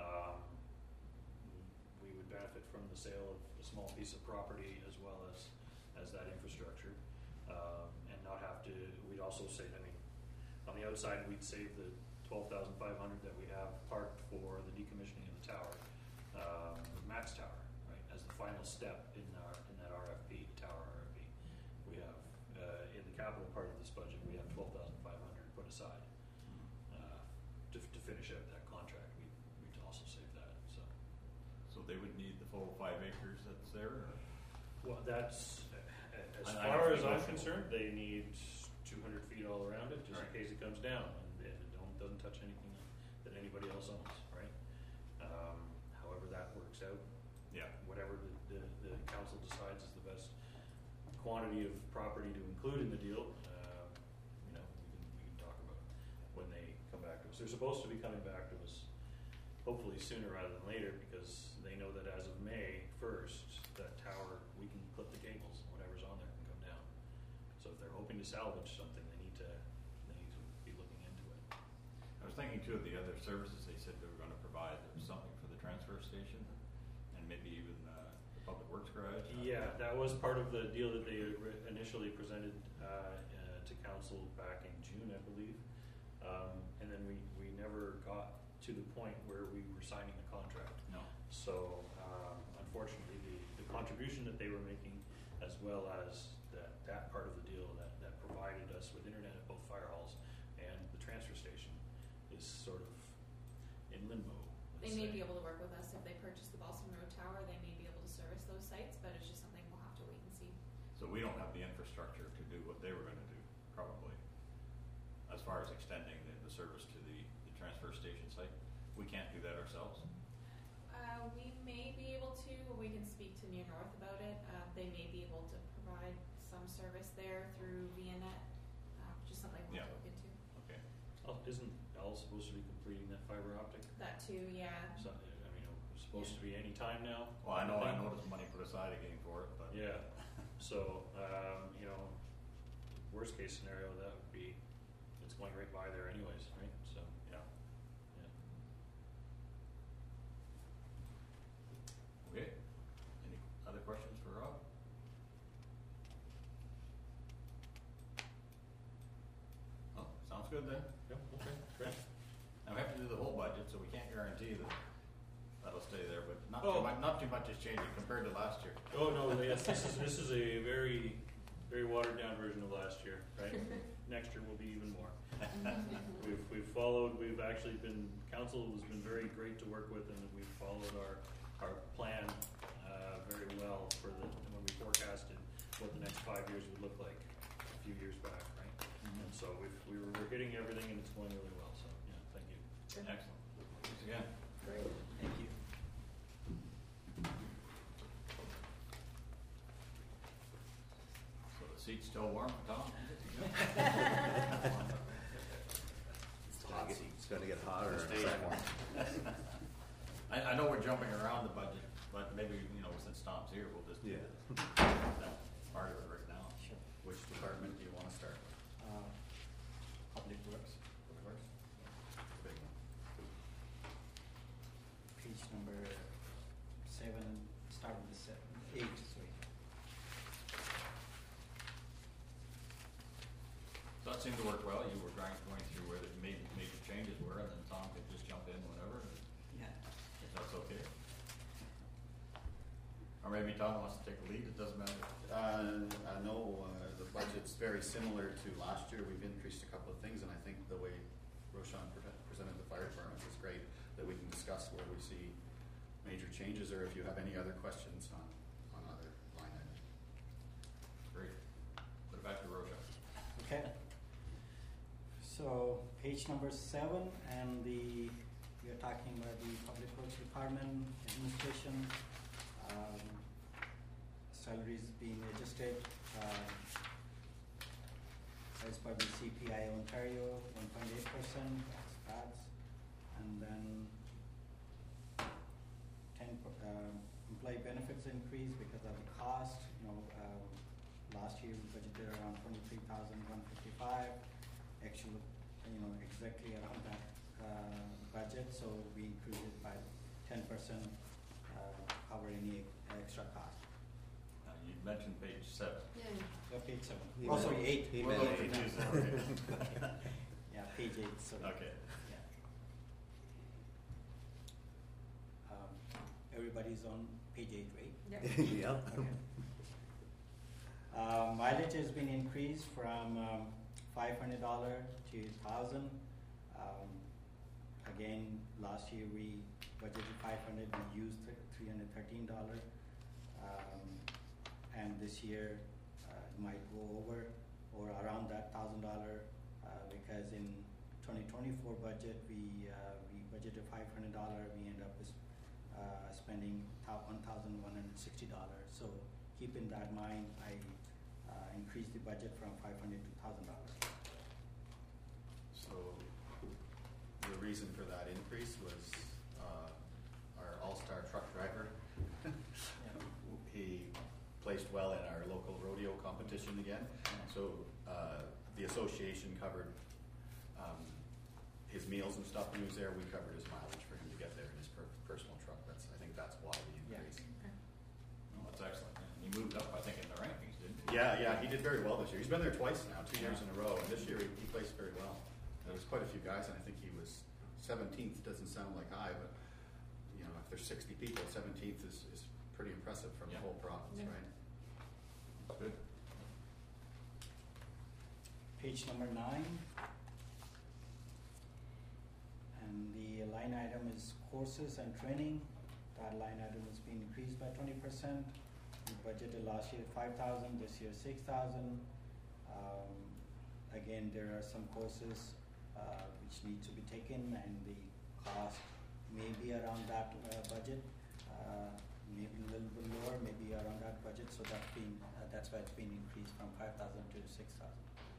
Speaker 5: We would benefit from the sale of a small piece of property as well as that infrastructure, and not have to. We'd also save. I mean, on the outside, we'd save the $12,500 that we have parked for the decommissioning of the tower, Max Tower, right, as the final step in that RFP, tower RFP. We have in the capital part of this budget, we have $12,500 put aside to finish out that contract. We'd also save that.
Speaker 1: So they would need the full 5 acres that's there? Or?
Speaker 5: Well, that's as
Speaker 1: I
Speaker 5: far as I'm
Speaker 1: negotiable.
Speaker 5: concerned, they need 200 feet all around it, just
Speaker 1: Right.
Speaker 5: in case it comes down, and it doesn't touch anything that anybody else owns, right? However that works out,
Speaker 1: Yeah.
Speaker 5: whatever the council decides is the best quantity of property to include in the deal, we can talk about when they come back to us. They're supposed to be coming back to us hopefully sooner rather than later, because they know that as of May 1st, that tower, we can clip the cables, whatever's on there can come down. So if they're hoping to salvage something, they need to be looking into it.
Speaker 1: I was thinking too of the other services they said they were going to provide. There was something for the transfer station and maybe even the public works garage.
Speaker 5: Yeah, that was part of the deal that they initially presented to council back in June, I believe. And then we never got to the point where we were signing the contract.
Speaker 1: No.
Speaker 5: So unfortunately, the contribution that they were making, as well as that part of the deal that provided us with internet at both fire halls and the transfer station, is sort of in limbo.
Speaker 6: They may be able to work with us if they purchase the Balsam Road Tower. They may be able to service those sites, but it's just something we'll have to wait and see.
Speaker 1: So we don't have the infrastructure to do what they were going to do, probably, as far as extending the service to the transfer station site. We can't do that ourselves.
Speaker 6: We may be able to, we can speak to Near North about it. They may be able to provide some service there through ViaNet, which is something we'll
Speaker 1: Yeah.
Speaker 6: look into.
Speaker 1: Okay.
Speaker 5: Oh, isn't Bell supposed to be completing that fiber optic?
Speaker 6: That too, yeah.
Speaker 5: So, I mean, it's supposed to be any time now.
Speaker 1: Well, I know
Speaker 5: think.
Speaker 1: there's money put aside again for it, but
Speaker 5: Yeah, so, you know, worst case scenario, that would be, it's going right by there anyways, right? So,
Speaker 1: yeah.
Speaker 5: yeah.
Speaker 1: Okay. Any other questions for Rob? Oh, sounds good then.
Speaker 5: Yep, okay, great.
Speaker 1: Now we have to do the whole budget, so we can't guarantee that that'll stay there, but
Speaker 5: Oh.
Speaker 1: not too much is changing compared to last year.
Speaker 5: Oh, no, yes, this is a very, very watered down version of last year, right? Next year will be even more. We've followed, we've actually been, council has been very great to work with, and we've followed our plan very well for when we forecasted what the next 5 years would look like a few years back, right? And so we're hitting everything, and it's going really well, so, yeah, thank you.
Speaker 1: Excellent. Thanks again.
Speaker 3: Great.
Speaker 4: Thank you.
Speaker 1: So the seat's still warm, Tom?
Speaker 2: It's gonna get hotter in a
Speaker 1: Stay
Speaker 2: second.
Speaker 1: warm. I know we're jumping around the budget, but maybe, since Tom's here, we'll just do
Speaker 2: Yeah.
Speaker 1: that part of it right now.
Speaker 4: Sure.
Speaker 2: Which department do you wanna start with?
Speaker 4: Public Works,
Speaker 2: Big one.
Speaker 4: page number 7, start with the 8, sorry.
Speaker 1: So that seemed to work well. You were going through where the major changes were, and then Tom could just jump in whenever,
Speaker 4: Yeah.
Speaker 1: if that's okay. Or maybe Tom wants to take the lead, it doesn't matter.
Speaker 8: No, the budget's very similar to last year. We've increased a couple of things, and I think the way Roshan presented the fire departments is great, that we can discuss where we see major changes, or if you have any other questions on other line items.
Speaker 1: Great. Put it back to Roshan.
Speaker 4: Okay. So page number 7, and we are talking about the Public Works Department administration. Salaries being adjusted as per the CPI Ontario, 1.8%, that's, and then 10 employee benefits increase because of the cost. Last year we budgeted around 23,155. Actually, exactly around that budget, so we increased it by 10%, cover any extra cost.
Speaker 1: You mentioned page 7.
Speaker 3: Yeah.
Speaker 4: Page 7.
Speaker 2: He
Speaker 4: Oh,
Speaker 2: meant-
Speaker 4: sorry, 8.
Speaker 2: he
Speaker 1: Well,
Speaker 2: meant
Speaker 1: no,
Speaker 2: eight.
Speaker 1: confused there, okay.
Speaker 4: Yeah, page 8, sorry.
Speaker 1: Okay.
Speaker 4: Yeah. Everybody's on page 8, right?
Speaker 3: Yeah.
Speaker 2: Yep.
Speaker 4: Okay. Mileage has been increased from $500 to $1,000. Again, last year we budgeted $500, we used $313, and this year it might go over or around that $1,000 because in 2024 budget we budgeted $500. We end up spending $1,160. So keeping that in mind, I increased the budget from $500 to $1,000.
Speaker 8: So the reason for that increase was our all-star truck driver. He placed well in our local rodeo competition again. So the association covered his meals and stuff when he was there. We covered his mileage for him to get there in his personal truck. I think that's why the increase.
Speaker 1: No, that's excellent. And he moved up, I think, in the rankings, didn't he?
Speaker 8: Yeah, he did very well this year. He's been there twice now, 2 years in a row, and this year he placed very well. There was quite a few guys, and I think he was 17th. Doesn't sound like high, but if there's 60 people, 17th is pretty impressive from the
Speaker 1: Yeah.
Speaker 8: whole province,
Speaker 3: Yeah.
Speaker 8: right?
Speaker 1: That's good.
Speaker 4: Page number 9. And the line item is courses and training. That line item has been increased by 20%. We budgeted last year 5,000, this year 6,000. Again, there are some courses which needs to be taken, and the cost may be around that budget, maybe a little bit lower, maybe around that budget. So that's why it's been increased from 5,000 to 6,000.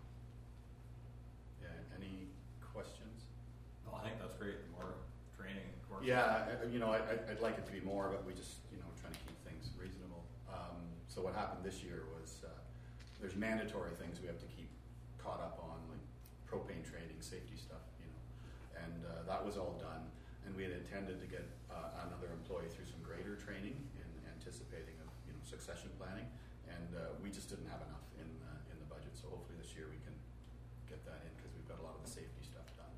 Speaker 8: Yeah, any questions?
Speaker 1: No, I think that's great. The more training courses.
Speaker 8: Yeah, I'd like it to be more, but we just, trying to keep things reasonable. So what happened this year was there's mandatory things we have to keep caught up on, like propane training, safety stuff, and that was all done. And we had intended to get another employee through some grader training in anticipating of succession planning, and we just didn't have enough in the budget. So hopefully this year we can get that in because we've got a lot of the safety stuff done.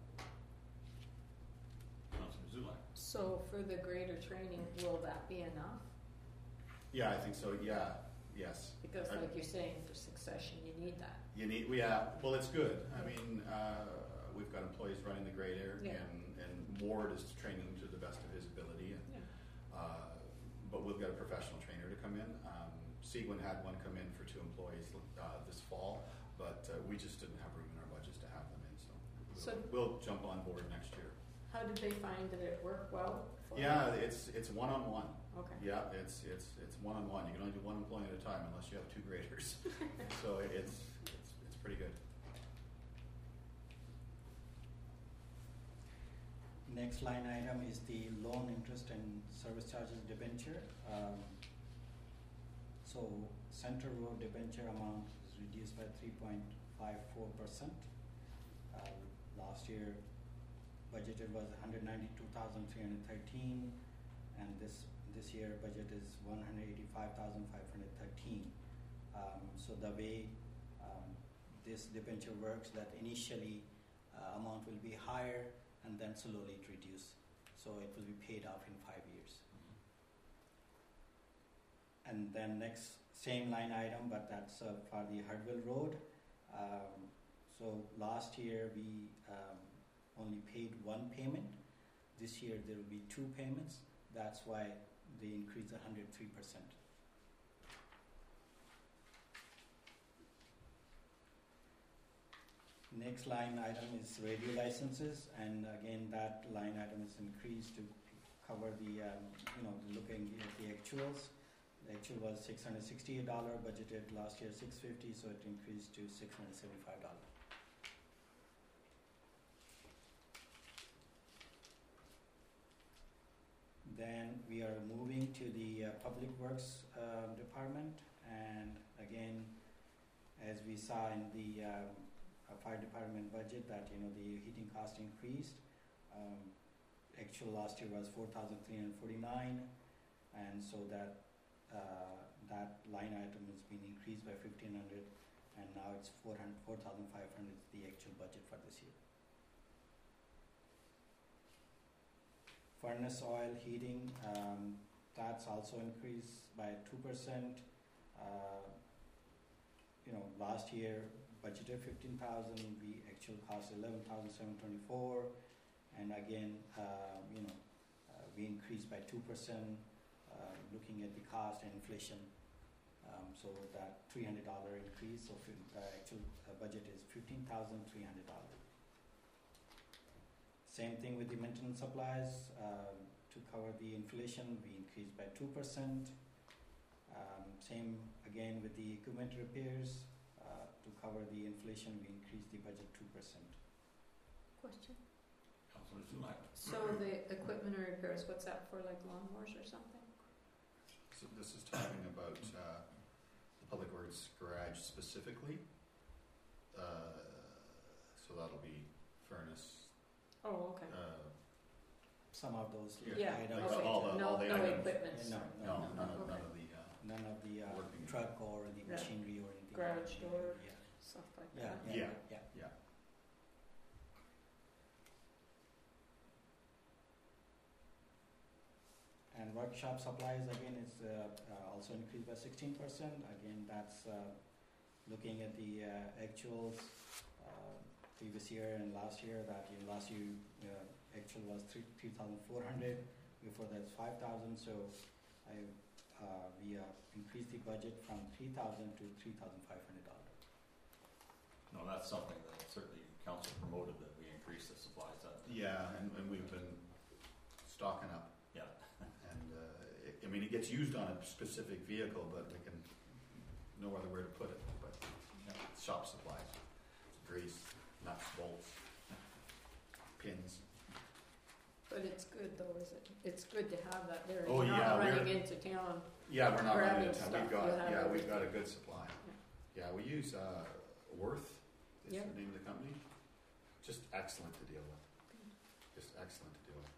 Speaker 1: Councilor Zulak.
Speaker 3: So for the greater training, will that be enough?
Speaker 8: Yeah, I think so. Yeah, yes.
Speaker 3: Because like you're saying, for succession, you need that.
Speaker 8: Well, it's good. I mean, we've got employees running the grader,
Speaker 3: Yeah.
Speaker 8: and Ward is training to the best of his ability. And, but we've got a professional trainer to come in. Seguin had one come in for 2 employees this fall, but we just didn't have room in our budgets to have them in. So we'll jump on board next year.
Speaker 3: How did they find that it worked well?
Speaker 8: Yeah, it's one-on-one.
Speaker 3: Okay.
Speaker 8: Yeah, it's one-on-one. You can only do one employee at a time unless you have 2 graders. So it's pretty good.
Speaker 4: Next line item is the loan interest and service charges debenture. So Center Road debenture amount is reduced by 3.54%. Last year budgeted was 192,313, and this year budget is 185,513. So the way this debenture works, that initially amount will be higher and then slowly it reduces. So it will be paid off in 5 years. And then next, same line item, but that's for the Hardwell Road. So last year we only paid 1 payment. This year there will be 2 payments. That's why they increased 103%. Next line item is radio licenses, and again that line item is increased to cover the looking at the actuals. The actual was $668, budgeted last year $650, so it increased to $675. Then we are moving to the Public Works Department, and again, as we saw in the Fire Department budget, that the heating cost increased. Actual last year was $4,349, and so that line item has been increased by $1,500, and now it's $4,500 is the actual budget for this year. Furnace oil heating, that's also increased by 2%. Last year budgeted $15,000, we actual cost $11,724, and again, we increased by 2%. Looking at the cost and inflation, so that $300 increase. So actual budget is $15,300. Same thing with the maintenance supplies. To cover the inflation, we increased by 2%. Same again with the equipment repairs. To cover the inflation, we increased the budget 2%.
Speaker 3: Question?
Speaker 1: Councilor Zulak.
Speaker 3: So the equipment and repairs, what's that for, like lawnmowers or something?
Speaker 8: So this is talking about the Public Works garage specifically. So that'll be furnace.
Speaker 3: Oh, okay.
Speaker 4: Some of those
Speaker 3: Yeah,
Speaker 4: items.
Speaker 8: like
Speaker 3: okay.
Speaker 8: all the
Speaker 3: No
Speaker 8: items.
Speaker 3: equipment.
Speaker 4: No,
Speaker 8: none of
Speaker 3: Okay.
Speaker 8: the
Speaker 4: none of the
Speaker 8: Working.
Speaker 4: truck or the
Speaker 3: Yeah.
Speaker 4: machinery or anything.
Speaker 3: Garage door.
Speaker 4: Yeah.
Speaker 3: Stuff like
Speaker 4: Yeah,
Speaker 3: that.
Speaker 4: yeah,
Speaker 8: Yeah.
Speaker 4: yeah. And workshop supplies again is also increased by 16%. Again, that's looking at the actuals previous year and last year. Last year actual was 3,400. Before that's 5,000. So we increased the budget from $3,000 to $3,500.
Speaker 1: No, that's something that certainly council promoted, that we increased
Speaker 8: Yeah, and we've been stocking up.
Speaker 1: Yeah.
Speaker 8: And, I mean, it gets used on a specific vehicle, but we can, no other where to put it, but shop supplies, grease, nuts, bolts, pins.
Speaker 3: But it's good though, is it? It's good to have that there.
Speaker 8: Oh,
Speaker 3: You're
Speaker 8: yeah,
Speaker 3: not
Speaker 8: we're-
Speaker 3: running into town.
Speaker 8: Yeah, we're not running
Speaker 3: Grabbing
Speaker 8: into town.
Speaker 3: stuff,
Speaker 8: We've got,
Speaker 3: you have
Speaker 8: we've got a
Speaker 3: everything.
Speaker 8: good supply. Yeah, we use, Worth is
Speaker 3: Yeah.
Speaker 8: the name of the company. Just excellent to deal with. Just excellent to deal with.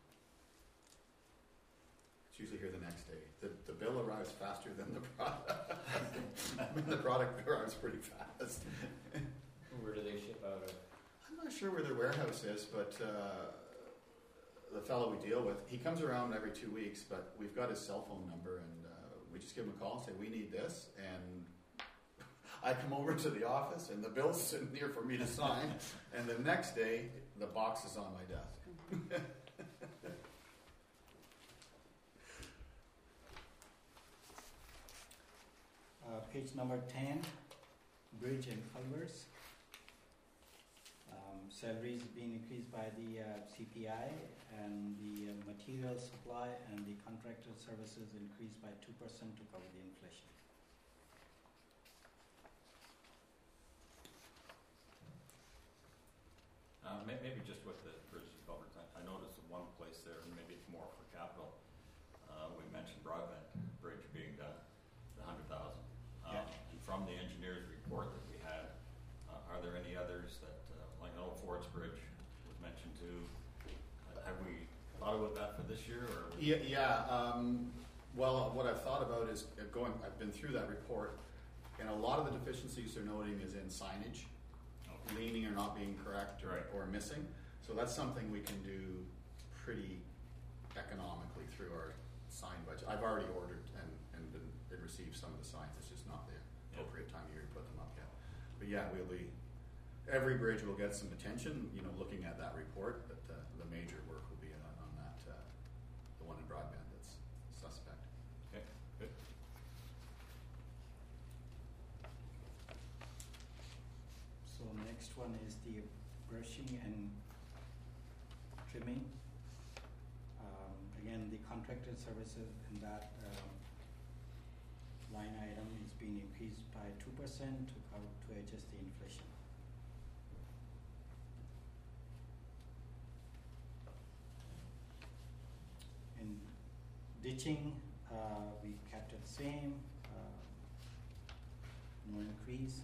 Speaker 8: It's usually here the next day. The bill arrives faster than the product. I mean, the product arrives pretty fast.
Speaker 9: Where do they ship out of?
Speaker 8: I'm not sure where their warehouse is, but the fellow we deal with, he comes around every 2 weeks, but we've got his cell phone number, and we just give him a call and say, we need this, and I come over to the office, and the bill's sitting here for me to sign, and the next day, the box is on my desk.
Speaker 4: Page number 10, bridge and culverts. Salaries being increased by the CPI, and the material supply and the contractor services increased by 2% to cover the inflation.
Speaker 1: Maybe just with the bridges and culverts, I noticed in one place there, and maybe it's more for capital, we mentioned broadband bridge being done, the 100,000.
Speaker 4: Yeah.
Speaker 1: And from the engineer's report that we had, are there any others that, like Old Ford's Bridge was mentioned too? Have we thought about that for this year, or?
Speaker 8: Yeah. Well, what I've thought about is I've been through that report, and a lot of the deficiencies they're noting is in signage, leaning or not being correct or missing. So that's something we can do pretty economically through our sign budget. I've already ordered and received some of the signs. It's just not the appropriate time of year to put them up yet. But yeah, every bridge will get some attention, looking at that report, but the major work will be on that, the one in broadband that's suspect.
Speaker 1: Okay, good.
Speaker 4: So next one is the brushing and trimming. Again, the contracted services in that line item is being increased by 2% to adjust the inflation. In ditching, we kept it same, no increase.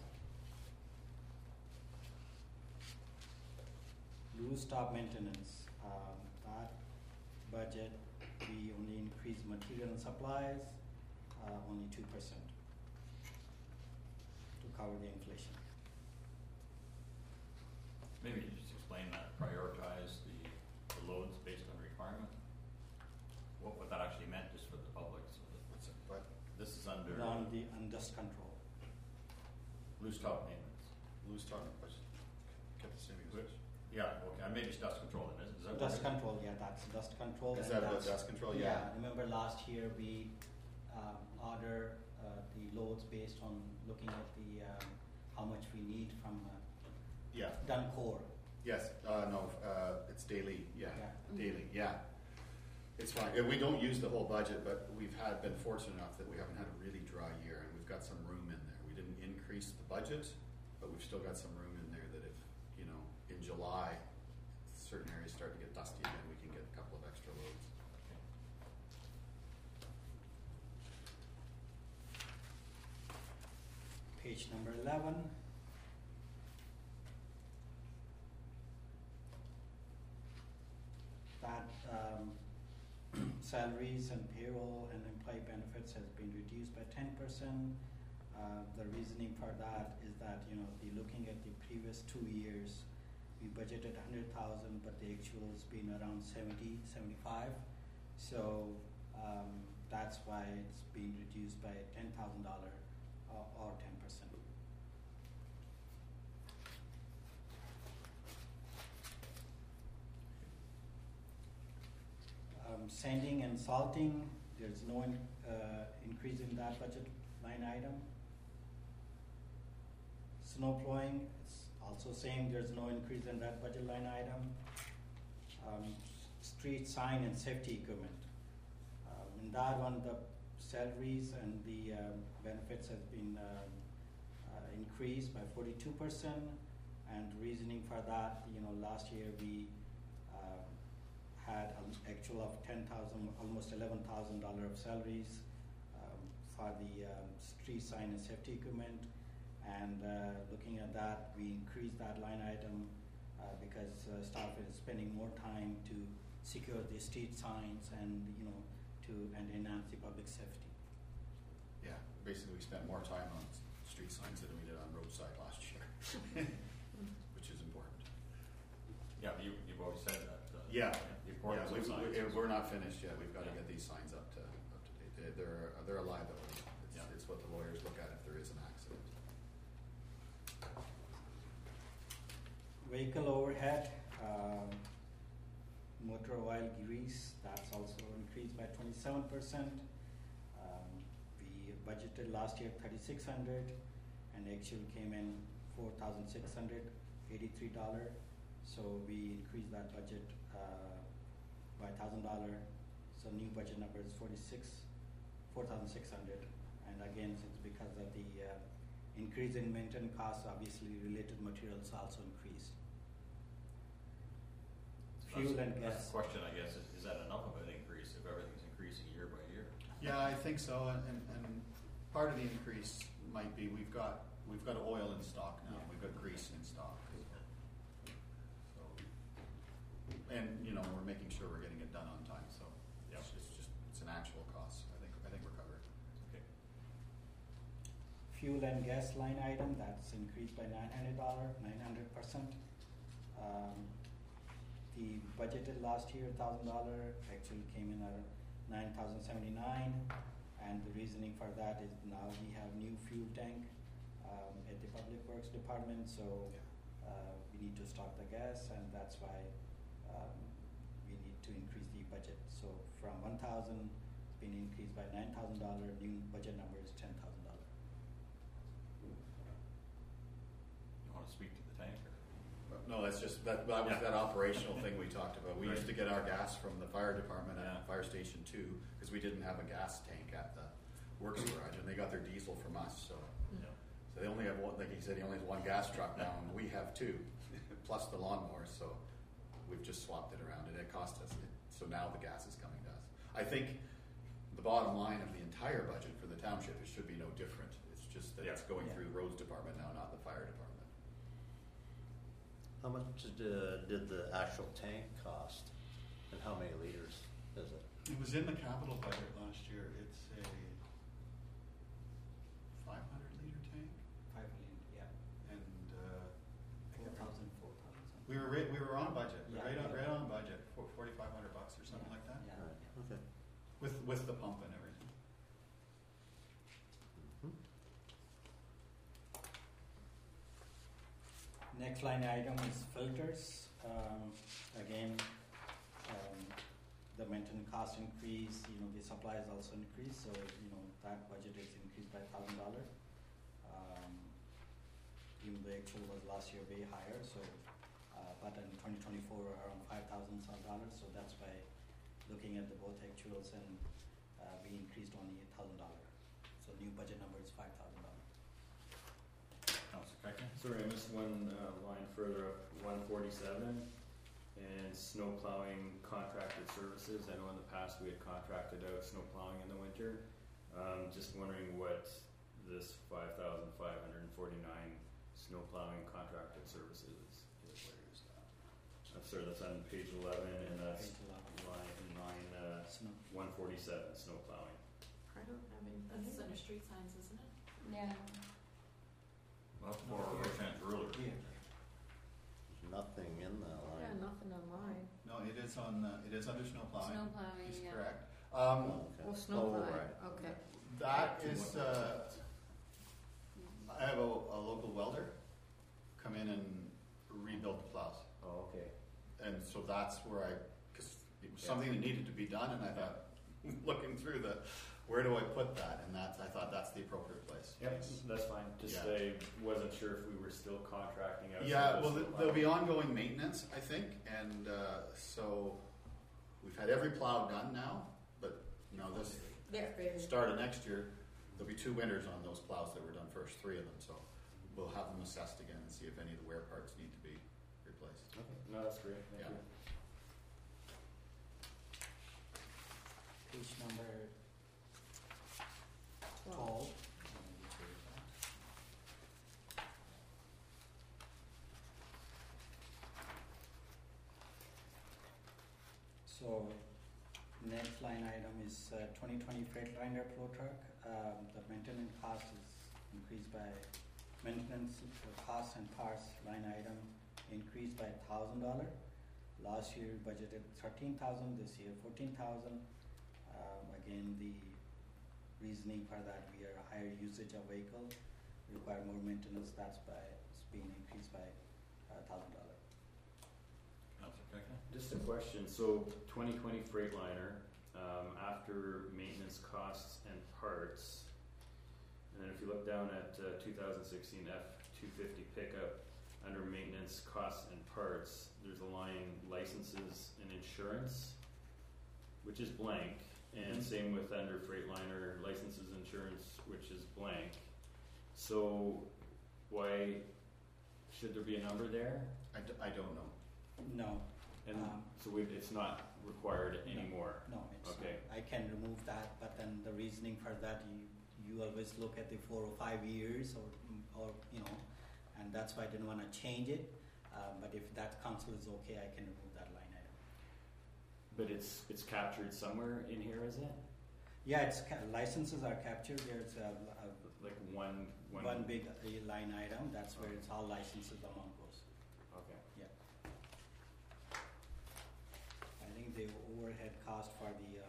Speaker 4: Loose top maintenance, that budget, we only increase material and supplies, only 2% to cover the inflation.
Speaker 1: Maybe you just explain that, prioritize the loads based on requirement. What that actually meant just for the public, so that
Speaker 8: But
Speaker 1: this is under
Speaker 4: On dust control.
Speaker 1: loose top maintenance.
Speaker 8: loose talking, but kept the same usage.
Speaker 1: Yeah, okay, maybe it's dust control then, is that what
Speaker 4: Dust
Speaker 1: it is?
Speaker 4: control, yeah, that's dust control.
Speaker 8: Is
Speaker 4: and
Speaker 8: that about
Speaker 4: that's-
Speaker 8: dust control?
Speaker 4: Yeah, remember last year we order the loads based on looking at the how much we need from
Speaker 8: Yeah.
Speaker 4: Duncor.
Speaker 8: Yes. No. It's daily. Yeah.
Speaker 4: Yeah.
Speaker 8: Daily. Yeah. It's fine. We don't use the whole budget, but we've been fortunate enough that we haven't had a really dry year, and we've got some room in there. We didn't increase the budget, but we've still got some room in there that if in July certain areas start to get dusty again, we can get a couple of extra loads.
Speaker 4: Page number 11. That salaries and payroll and employee benefits has been reduced by 10%. The reasoning for that is that looking at the previous 2 years, we budgeted 100,000, but the actual has been around 70, 75. So that's why it's being reduced by $10,000 or 10%. Sanding and salting, there's no increase in that budget line item. Snow plowing, it's also same, there's no increase in that budget line item. street sign and safety equipment. In that one, the salaries and the benefits has been increased by 42%. And reasoning for that, last year we had an actual of almost $11,000 of salaries for the street sign and safety equipment. And looking at that, we increased that line item because staff is spending more time to secure the street signs and and enhance the public safety.
Speaker 8: Yeah, basically we spent more time on street signs than we did on roadside last year, which is important.
Speaker 1: Yeah, you've always said that.
Speaker 8: Yeah.
Speaker 1: The importance of signs.
Speaker 8: We're not finished yet. We've got to
Speaker 1: Yeah.
Speaker 8: get these signs up to date. They're a liability. It's what the lawyers look at if there is an accident.
Speaker 4: Vehicle overhead, motor oil grease, that's also increased by 27%. We budgeted last year $3,600 and actually came in $4,683. So we increased that budget by $1,000. So new budget number is $4,600. And again, it's because of the increase in maintenance costs, obviously related materials also increased. Fuel and
Speaker 1: That's
Speaker 4: gas.
Speaker 1: the question, I guess, is that enough of an increase if everything's increasing year by year?
Speaker 8: Yeah, I think so. And part of the increase might be we've got oil in stock now.
Speaker 4: Yeah.
Speaker 8: We've got grease in stock. So, and we're making sure we're getting it done on time. So
Speaker 1: Yep.
Speaker 8: it's an actual cost. I think we're covered.
Speaker 1: Okay.
Speaker 4: Fuel and gas line item, that's increased by $900. The budgeted last year $1,000 actually came in at $9,079, and the reasoning for that is now we have new fuel tank at the Public Works Department, so we need to stock the gas, and that's why we need to increase the budget. So from $1,000, it's been increased by $9,000. New budget number is $10,000.
Speaker 1: You want to speak to the tank?
Speaker 8: No, that's just that was
Speaker 1: Yeah.
Speaker 8: that operational thing we talked about. We used
Speaker 1: Right.
Speaker 8: to get our gas from the fire department
Speaker 1: Yeah.
Speaker 8: at Fire Station 2 because we didn't have a gas tank at the works garage, and they got their diesel from us. So they only have one. Like he said, he only has one gas truck now, and we have two, plus the lawnmower. So we've just swapped it around, and it cost us. So now the gas is coming to us. I think the bottom line of the entire budget for the township, it should be no different. It's just that it's going through the roads department now, not the fire department.
Speaker 2: How much did the actual tank cost, and how many liters is it?
Speaker 8: It was in the capital budget last year. It's a 500-liter tank,
Speaker 4: 5 million, yeah.
Speaker 8: and
Speaker 4: 4,000.
Speaker 8: we were on budget.
Speaker 4: Yeah.
Speaker 8: Right on budget. $4,500 or something like that,
Speaker 4: Yeah.
Speaker 2: Right, okay.
Speaker 8: with the pump and everything.
Speaker 4: Next line item is filters. Again, the maintenance cost increase, the supplies also increased, so, that budget is increased by $1,000. Even the actual was last year way higher, so, but in 2024 around $5,000, so that's why looking at the both actuals and we increased only $1,000. So new budget number is $5,000.
Speaker 1: Councilor Crackney?
Speaker 9: Sorry, I missed one line further up, 147, and snow plowing contracted services. I know in the past we had contracted out snow plowing in the winter. Just wondering what this 5,549 snow plowing contracted services is. Where is that? That's on page 11, and that's
Speaker 4: Page 11.
Speaker 9: line
Speaker 4: Snow.
Speaker 9: 147, snow plowing.
Speaker 3: I don't have anything.
Speaker 6: That's under street signs, isn't it?
Speaker 7: Yeah.
Speaker 1: Well, that's more Roshan's ruler.
Speaker 4: Yeah.
Speaker 2: There's nothing in that
Speaker 3: Yeah,
Speaker 2: line.
Speaker 3: nothing on mine.
Speaker 8: No, it is under snow plowing.
Speaker 7: Snow plowing,
Speaker 8: He's
Speaker 7: yeah.
Speaker 8: correct.
Speaker 2: Okay.
Speaker 3: Well, snow
Speaker 2: Oh,
Speaker 3: plowing,
Speaker 2: right.
Speaker 3: okay.
Speaker 8: That is, I have a local welder come in and rebuild the plows.
Speaker 9: Oh, okay.
Speaker 8: And so that's where because it was something that needed to be done, and I thought, looking through where do I put that? And I thought that's the appropriate place.
Speaker 9: Yep, that's fine. Just
Speaker 8: Yeah.
Speaker 9: I wasn't sure if we were still contracting out.
Speaker 8: Yeah, well, there'll be ongoing maintenance, I think, and so we've had every plow done now, but this
Speaker 3: Yeah, great.
Speaker 8: start of next year, there'll be 2 winters on those plows that were done first, 3 of them, so we'll have them assessed again and see if any of the wear parts need to be replaced.
Speaker 9: Okay. No, that's great. Thank
Speaker 8: Yeah.
Speaker 9: you.
Speaker 4: Page number 12. So, next line item is 2020 Freightliner plow truck. The maintenance cost is increased by, maintenance costs and parts line item increased by $1,000. Last year budgeted 13,000, this year 14,000. Again, the reasoning for that, we are higher usage of vehicle, require more maintenance, that's by, it's being increased by $1,000.
Speaker 1: Councillor Peckham?
Speaker 9: Just a question. So 2020 Freightliner, after maintenance costs and parts, and then if you look down at 2016 F-250 pickup, under maintenance costs and parts, there's a line licenses and insurance, which is blank, and same with under Freightliner licenses insurance, which is blank. So why should there be a number there?
Speaker 8: I don't know.
Speaker 4: No.
Speaker 9: And so it's not required anymore.
Speaker 4: No, it's
Speaker 9: Okay.
Speaker 4: not. I can remove that, but then the reasoning for that, you always look at the 4 or 5 years or and that's why I didn't want to change it. But if that council is okay, I can remove that line item.
Speaker 9: But it's captured somewhere in here, is it?
Speaker 4: Yeah, it's licenses are captured. There's
Speaker 9: Like one
Speaker 4: big line item. That's where it's all licenses amount goes.
Speaker 9: Okay.
Speaker 4: Yeah. I think the overhead cost for the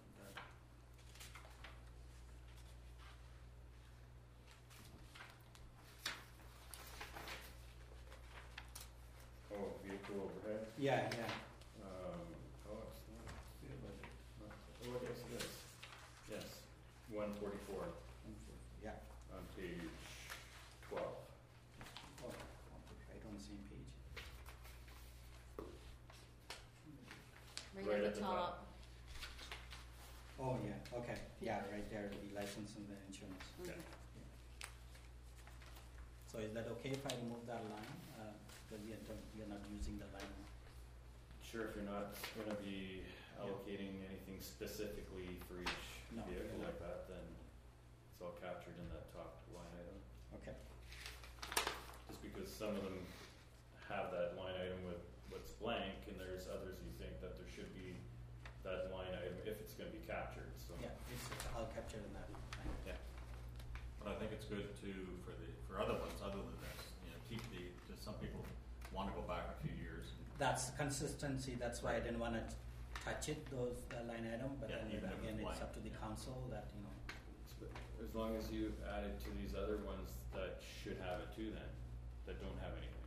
Speaker 9: Oh, vehicle overhead.
Speaker 4: yeah.
Speaker 9: It's not the budget. Oh, I guess it is. Yes, 144
Speaker 4: Yeah.
Speaker 9: on page 12.
Speaker 4: Oh, right on the same page.
Speaker 7: Right at the top.
Speaker 4: Oh, yeah, okay. Yeah, right there, the license and the insurance.
Speaker 9: Okay.
Speaker 4: So is that okay if I remove that line? Because we are not using the line.
Speaker 9: Sure, if you're not going to be allocating anything specifically for each
Speaker 4: No,
Speaker 9: vehicle
Speaker 4: you're
Speaker 9: like that, then it's all captured in that top line item.
Speaker 4: Okay.
Speaker 9: Just because some of them have that line item with what's blank, and there's others you think that there should be that line item if it's going to be captured. So
Speaker 4: Yeah, it's all captured in that line.
Speaker 9: yeah.
Speaker 1: But I think it's good to, for other ones, other than this, keep some people want to go back a few years.
Speaker 4: That's consistency, that's why I didn't want to touch it, those line item, but
Speaker 1: Yeah,
Speaker 4: then
Speaker 1: even if
Speaker 4: again,
Speaker 1: it's
Speaker 4: it's
Speaker 1: blank.
Speaker 4: up to the council that,
Speaker 9: As long as you add it to these other ones that should have it too then, that don't have anything.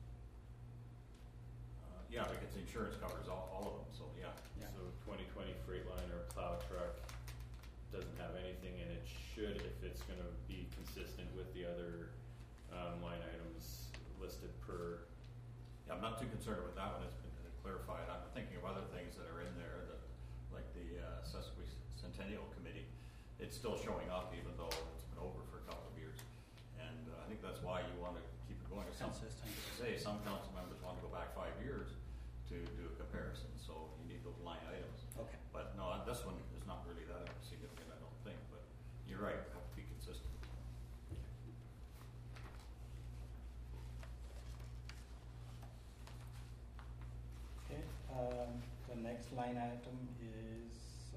Speaker 1: Yeah, because the insurance covers all of them, so yeah.
Speaker 4: Yeah.
Speaker 9: So 2020 Freightliner plow truck doesn't have anything, and it should if it's going to be consistent with the other line items listed per.
Speaker 1: Yeah, I'm not too concerned with that one, it's been clarified. I'm thinking of other things that are in there, that, like the Sesquicentennial Committee. It's still showing up even though it's been over for a couple of years. And I think that's why you want to keep it going.
Speaker 4: consistent.
Speaker 1: Some council members want to go back 5 years to do a comparison, so you need those line items.
Speaker 4: Okay.
Speaker 1: But no, this one is not really that significant, I don't think, but you're right, we have to be consistent.
Speaker 4: Okay, the next line item is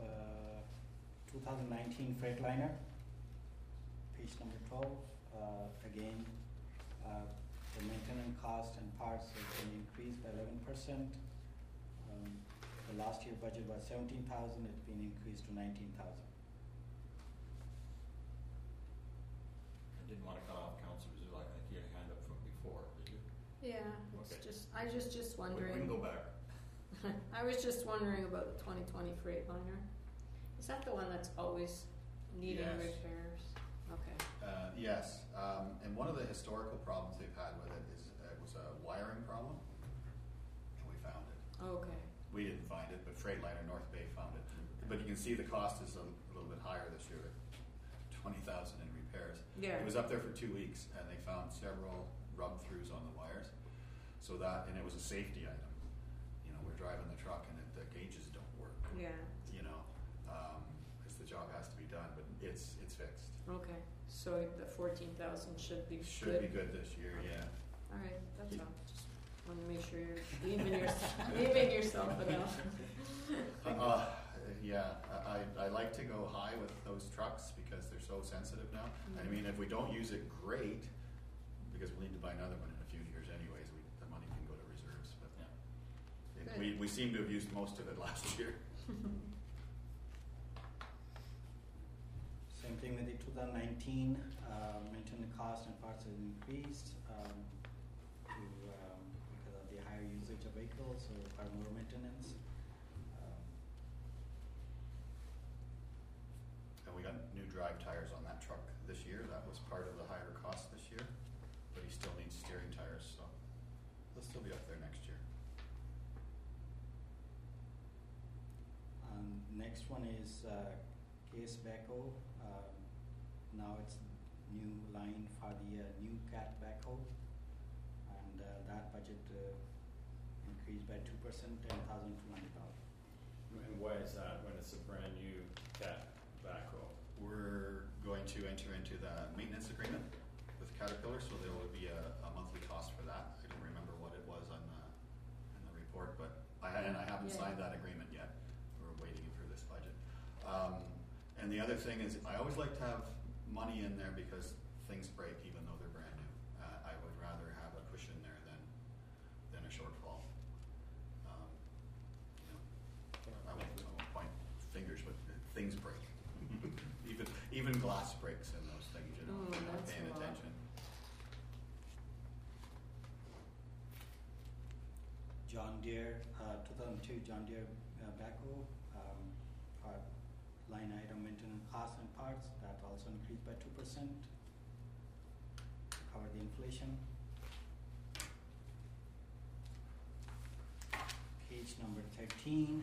Speaker 4: 2019 Freightliner, page number 12. Again, the maintenance cost and parts has been increased by 11%. The last year budget was 17,000, it's been increased to 19,000.
Speaker 1: I didn't want to cut off Councilor Zulak, I think you had a hand up from before, did you?
Speaker 3: Yeah, it's
Speaker 1: Okay.
Speaker 3: I was just wondering.
Speaker 1: We can go back.
Speaker 3: I was just wondering about the 2020 Freightliner. Is that the one that's always needing
Speaker 8: Yes.
Speaker 3: repairs? Okay.
Speaker 8: Yes, and one of the historical problems they've had with it is, it was a wiring problem, and we found it.
Speaker 3: Okay.
Speaker 8: We didn't find it, but Freightliner North Bay found it. But you can see the cost is a little bit higher this year, at $20,000 in repairs.
Speaker 3: Yeah.
Speaker 8: It was up there for 2 weeks, and they found several rub-throughs on the wires. So that, and it was a safety item. You know, we're driving the truck and the gauges don't work.
Speaker 3: Yeah.
Speaker 8: You know, because the job has to be done, but it's fixed.
Speaker 3: Okay. So the 14,000 should be
Speaker 8: Should
Speaker 3: good.
Speaker 8: be good this year, yeah.
Speaker 3: All right. That's all. Just want to make sure you're leaving yourself enough.
Speaker 8: Yeah, I like to go high with those trucks because they're so sensitive now. I mean, if we don't use it, great, because we'll need to buy another one in a few years anyways. The money can go to reserves, but
Speaker 3: Good.
Speaker 8: we seem to have used most of it last year.
Speaker 4: Same thing with the 2019, maintenance cost and parts have increased because of the higher usage of vehicles, so require more maintenance.
Speaker 8: And we got new drive tires on that truck this year. That was part of the higher cost this year, but he still needs steering tires, so they'll still be up there next year.
Speaker 4: Next one is Case Backhoe. Now it's new line for the new Cat Backhoe, and that budget increased by 2%, $10,290.
Speaker 9: And why is that when it's a brand new cat backhoe?
Speaker 8: We're going to enter into the maintenance agreement with Caterpillar, so there will be a monthly cost for that. I don't remember what it was in the report, but I haven't
Speaker 3: Yeah.
Speaker 8: signed that agreement yet. We're waiting for this budget. And the other thing is, I always like to have money in there because things break even though they're brand new. I would rather have a cushion there than a shortfall. I won't point fingers, but things break. even glass breaks in those things, you know,
Speaker 3: Oh,
Speaker 8: if you're not
Speaker 3: that's
Speaker 8: paying
Speaker 3: a lot.
Speaker 8: attention.
Speaker 4: John Deere, 2002 John Deere backhoe, part line item maintenance costs and parts, that also increased by 2% to cover the inflation. Page number 13.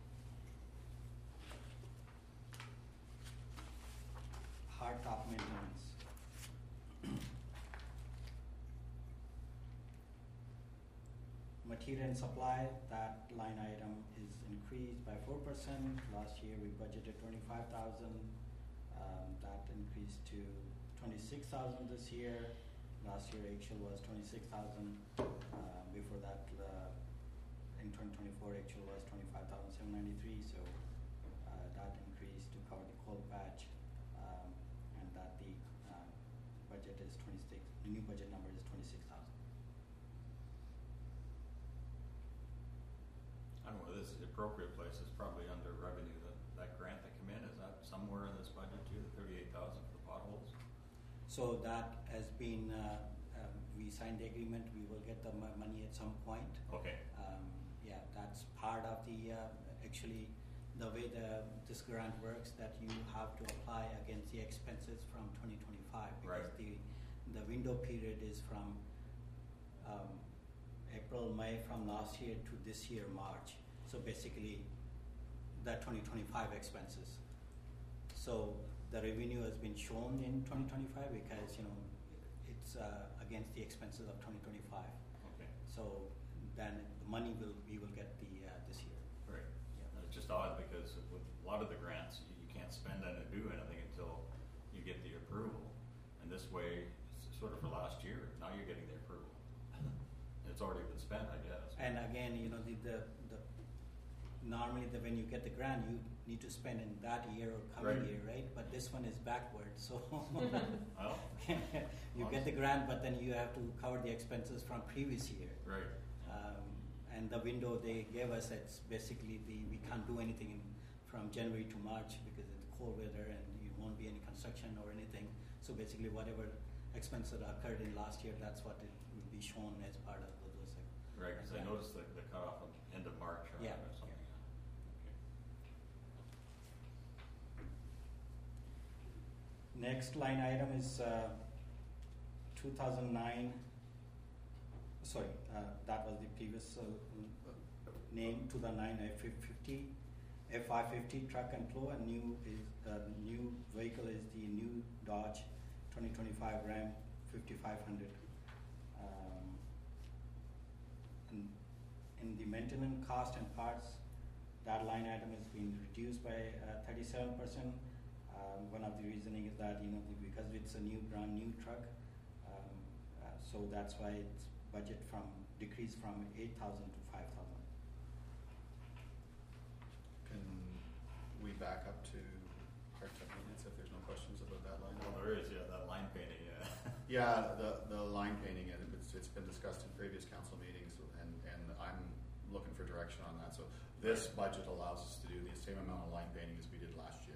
Speaker 4: Hardtop maintenance. Material and supply, that line item is increased by 4%. Last year we budgeted 25,000. That increased to 26,000 this year. Last year actual was 26,000. Before that, in 2024 actual was 25,793. So that increased to cover the coal patch, and that the budget is 26. The new budget number is 26,000.
Speaker 1: I don't know whether this is the appropriate place. It's probably under revenue. That grant that came in, is that somewhere in this budget too, the 38,000 for the potholes?
Speaker 4: So that has been, we signed the agreement, we will get the money at some point.
Speaker 1: Okay.
Speaker 4: Yeah, that's part of the, actually, the way this grant works, that you have to apply against the expenses from 2025. Because
Speaker 1: Right.
Speaker 4: the window period is from April, May from last year to this year, March. So basically, the 2025 expenses. So the revenue has been shown in 2025 because, you know, it's against the expenses of 2025.
Speaker 1: Okay.
Speaker 4: So then the money we will get this year.
Speaker 1: Right.
Speaker 4: Yeah.
Speaker 1: And it's just odd because with a lot of the grants, you can't spend and do anything until you get the approval. And this way, it's sort of for last year, now you're getting the approval. It's already been spent, I guess.
Speaker 4: And again, you know, normally when you get the grant, you need to spend in that year or coming
Speaker 1: Right.
Speaker 4: year, right? But this one is backwards, so
Speaker 1: Well,
Speaker 4: you get the grant, but then you have to cover the expenses from previous year.
Speaker 1: right.
Speaker 4: And the window they gave us, it's basically we can't do anything from January to March because it's cold weather and you won't be any construction or anything. So basically, whatever expenses occurred in last year, that's what it will be shown as part of those.
Speaker 1: Right, because I noticed the cutoff at the end of March or
Speaker 4: Yeah.
Speaker 1: something. Okay.
Speaker 4: Next line item is 2009. Sorry, that was the previous name. 2009 F550 truck and plow. And new vehicle is the new Dodge 2025 Ram 5500. In the maintenance cost and parts, that line item has been reduced by 37%. One of the reasoning is that because it's a brand new truck, so that's why it's budget decreased from 8,000 to 5,000.
Speaker 8: Can we back up to hardtop maintenance if there's no questions about that line?
Speaker 1: Well, there is, yeah, that line painting, yeah.
Speaker 8: Yeah, the line painting, and it's been discussed in previous council meetings, and I'm looking for direction on that. So this budget allows us to do the same amount of line painting as we did last year.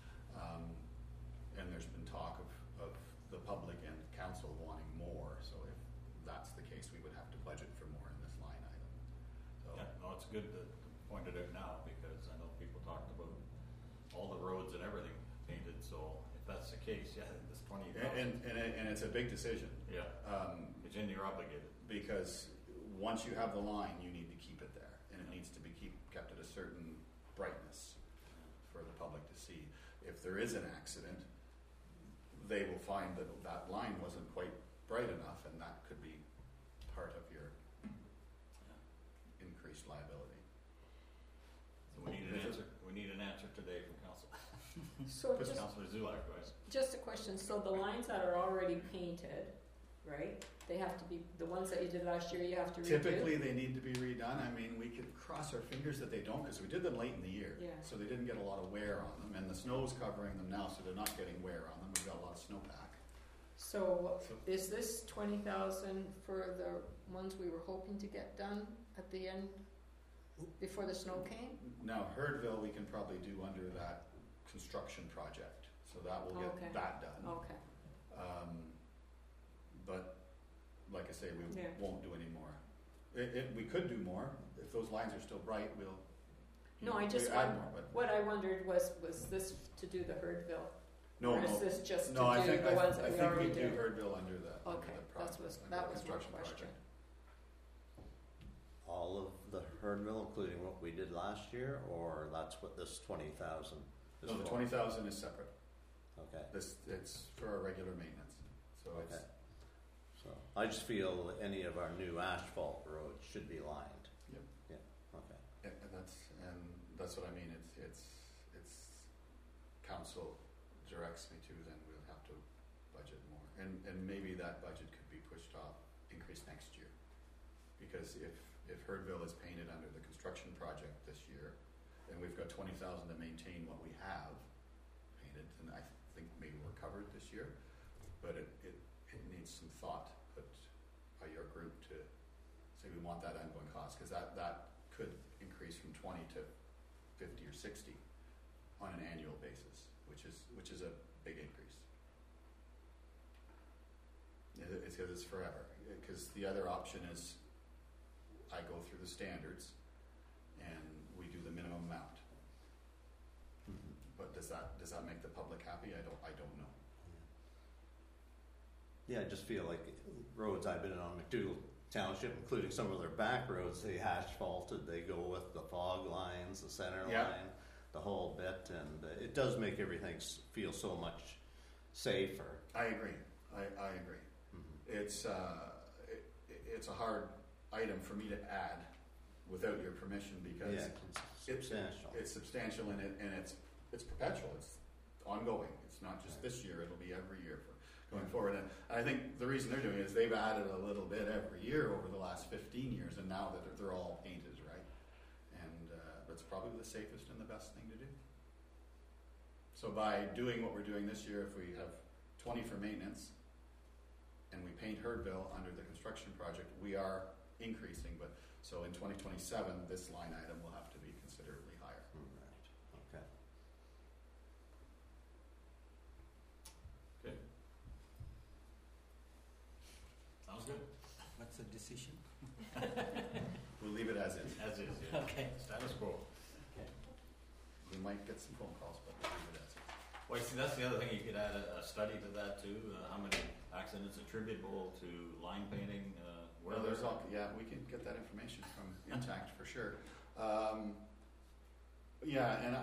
Speaker 8: And there's been talk of the public and council wanting more, so if that's the case, we would have to budget for more in this line item. So
Speaker 1: Yeah, no, it's good to point it out now, because I know people talked about all the roads and everything painted, so if that's the case, yeah, this 20,000.
Speaker 8: and it's a big decision.
Speaker 1: Yeah, it's in, you're obligated.
Speaker 8: Because once you have the line, you need to keep it there, and it needs to be kept at a certain brightness for the public to see. If there is an accident, they will find that that line wasn't quite bright enough, and that could be part of your increased liability.
Speaker 1: So we need an answer. We need an answer today from council.
Speaker 3: So
Speaker 1: Because Councillor Zulak was.
Speaker 3: just a question, so the lines that are already painted, right, they have to be, the ones that you did last year, you have to redo?
Speaker 8: Typically, they need to be redone. I mean, we could cross our fingers that they don't, because we did them late in the year.
Speaker 3: Yeah.
Speaker 8: So they didn't get a lot of wear on them, and the snow's covering them now, so they're not getting wear on them. We've got a lot of snowpack.
Speaker 3: So is this 20,000 for the ones we were hoping to get done at the end, before the snow came?
Speaker 8: Now, Herdville, we can probably do under that construction project, so that will get
Speaker 3: Okay.
Speaker 8: that done.
Speaker 3: Okay,
Speaker 8: But, like I say, we
Speaker 3: Yeah.
Speaker 8: won't do any more. We could do more. If those lines are still bright, we'll
Speaker 3: No, I just
Speaker 8: add
Speaker 3: want-
Speaker 8: more, but
Speaker 3: what I wondered was this to do the Herdville?
Speaker 8: no,
Speaker 3: Or is
Speaker 8: no.
Speaker 3: this just to
Speaker 8: No, I
Speaker 3: do
Speaker 8: think,
Speaker 3: the ones that we
Speaker 8: I
Speaker 3: already
Speaker 8: think we do
Speaker 3: did?
Speaker 8: Herdville under the
Speaker 3: Okay, that was my
Speaker 8: construction
Speaker 3: question.
Speaker 8: project.
Speaker 2: All of the Herdville, including what we did last year, or that's what this 20,000 is
Speaker 8: No, the
Speaker 2: for?
Speaker 8: 20,000 is separate.
Speaker 2: Okay.
Speaker 8: It's for our regular maintenance. So
Speaker 2: Okay.
Speaker 8: it's,
Speaker 2: So I just feel that any of our new asphalt roads should be lined.
Speaker 8: Yep.
Speaker 2: Yeah. Okay.
Speaker 8: and that's what I mean. It's council directs me to, then we'll have to budget more. And maybe that budget could be pushed off, increased next year. Because if Herdville is painted under the construction project this year, and we've got 20,000 to maintain what we have painted, and I think maybe we're covered this year, but it needs some thought put by your group to say we want that ongoing cost, because that could increase from 20 to 50 or 60 on an annual basis, which is a big increase. It's because it's forever. Because the other option is I go through the standards and we do the minimum amount.
Speaker 2: Mhm.
Speaker 8: But does that make the public happy? I don't know.
Speaker 2: Yeah, I just feel like roads I've been on McDougall Township, including some of their back roads, they asphalted, they go with the fog lines, the center
Speaker 8: Yeah.
Speaker 2: line, the whole bit, and it does make everything feel so much safer.
Speaker 8: I agree. I agree.
Speaker 2: Mhm.
Speaker 8: It's a hard item for me to add without your permission, because
Speaker 2: Yeah, it's substantial.
Speaker 8: it's substantial and it's perpetual. It's ongoing. It's not just this year. It'll be every year going forward. And I think the reason they're doing it is they've added a little bit every year over the last 15 years, and now that they're all painted, right? And that's probably the safest and the best thing to do. So by doing what we're doing this year, if we have 20 for maintenance and we paint Herdville under the construction project, we are increasing. But so in 2027, this line item will have to be considerably higher.
Speaker 2: Right. Okay.
Speaker 1: Good. Sounds good.
Speaker 4: What's the decision?
Speaker 8: We'll leave it as is.
Speaker 1: As is, yeah.
Speaker 4: Okay.
Speaker 1: Status quo.
Speaker 8: We might get some phone calls, but we'll leave it as is.
Speaker 1: Well, see, that's the other thing, you could add a study to that too, how many accidents attributable to line painting,
Speaker 8: Well, there's all, yeah, we can get that information from Intact for sure. Yeah, and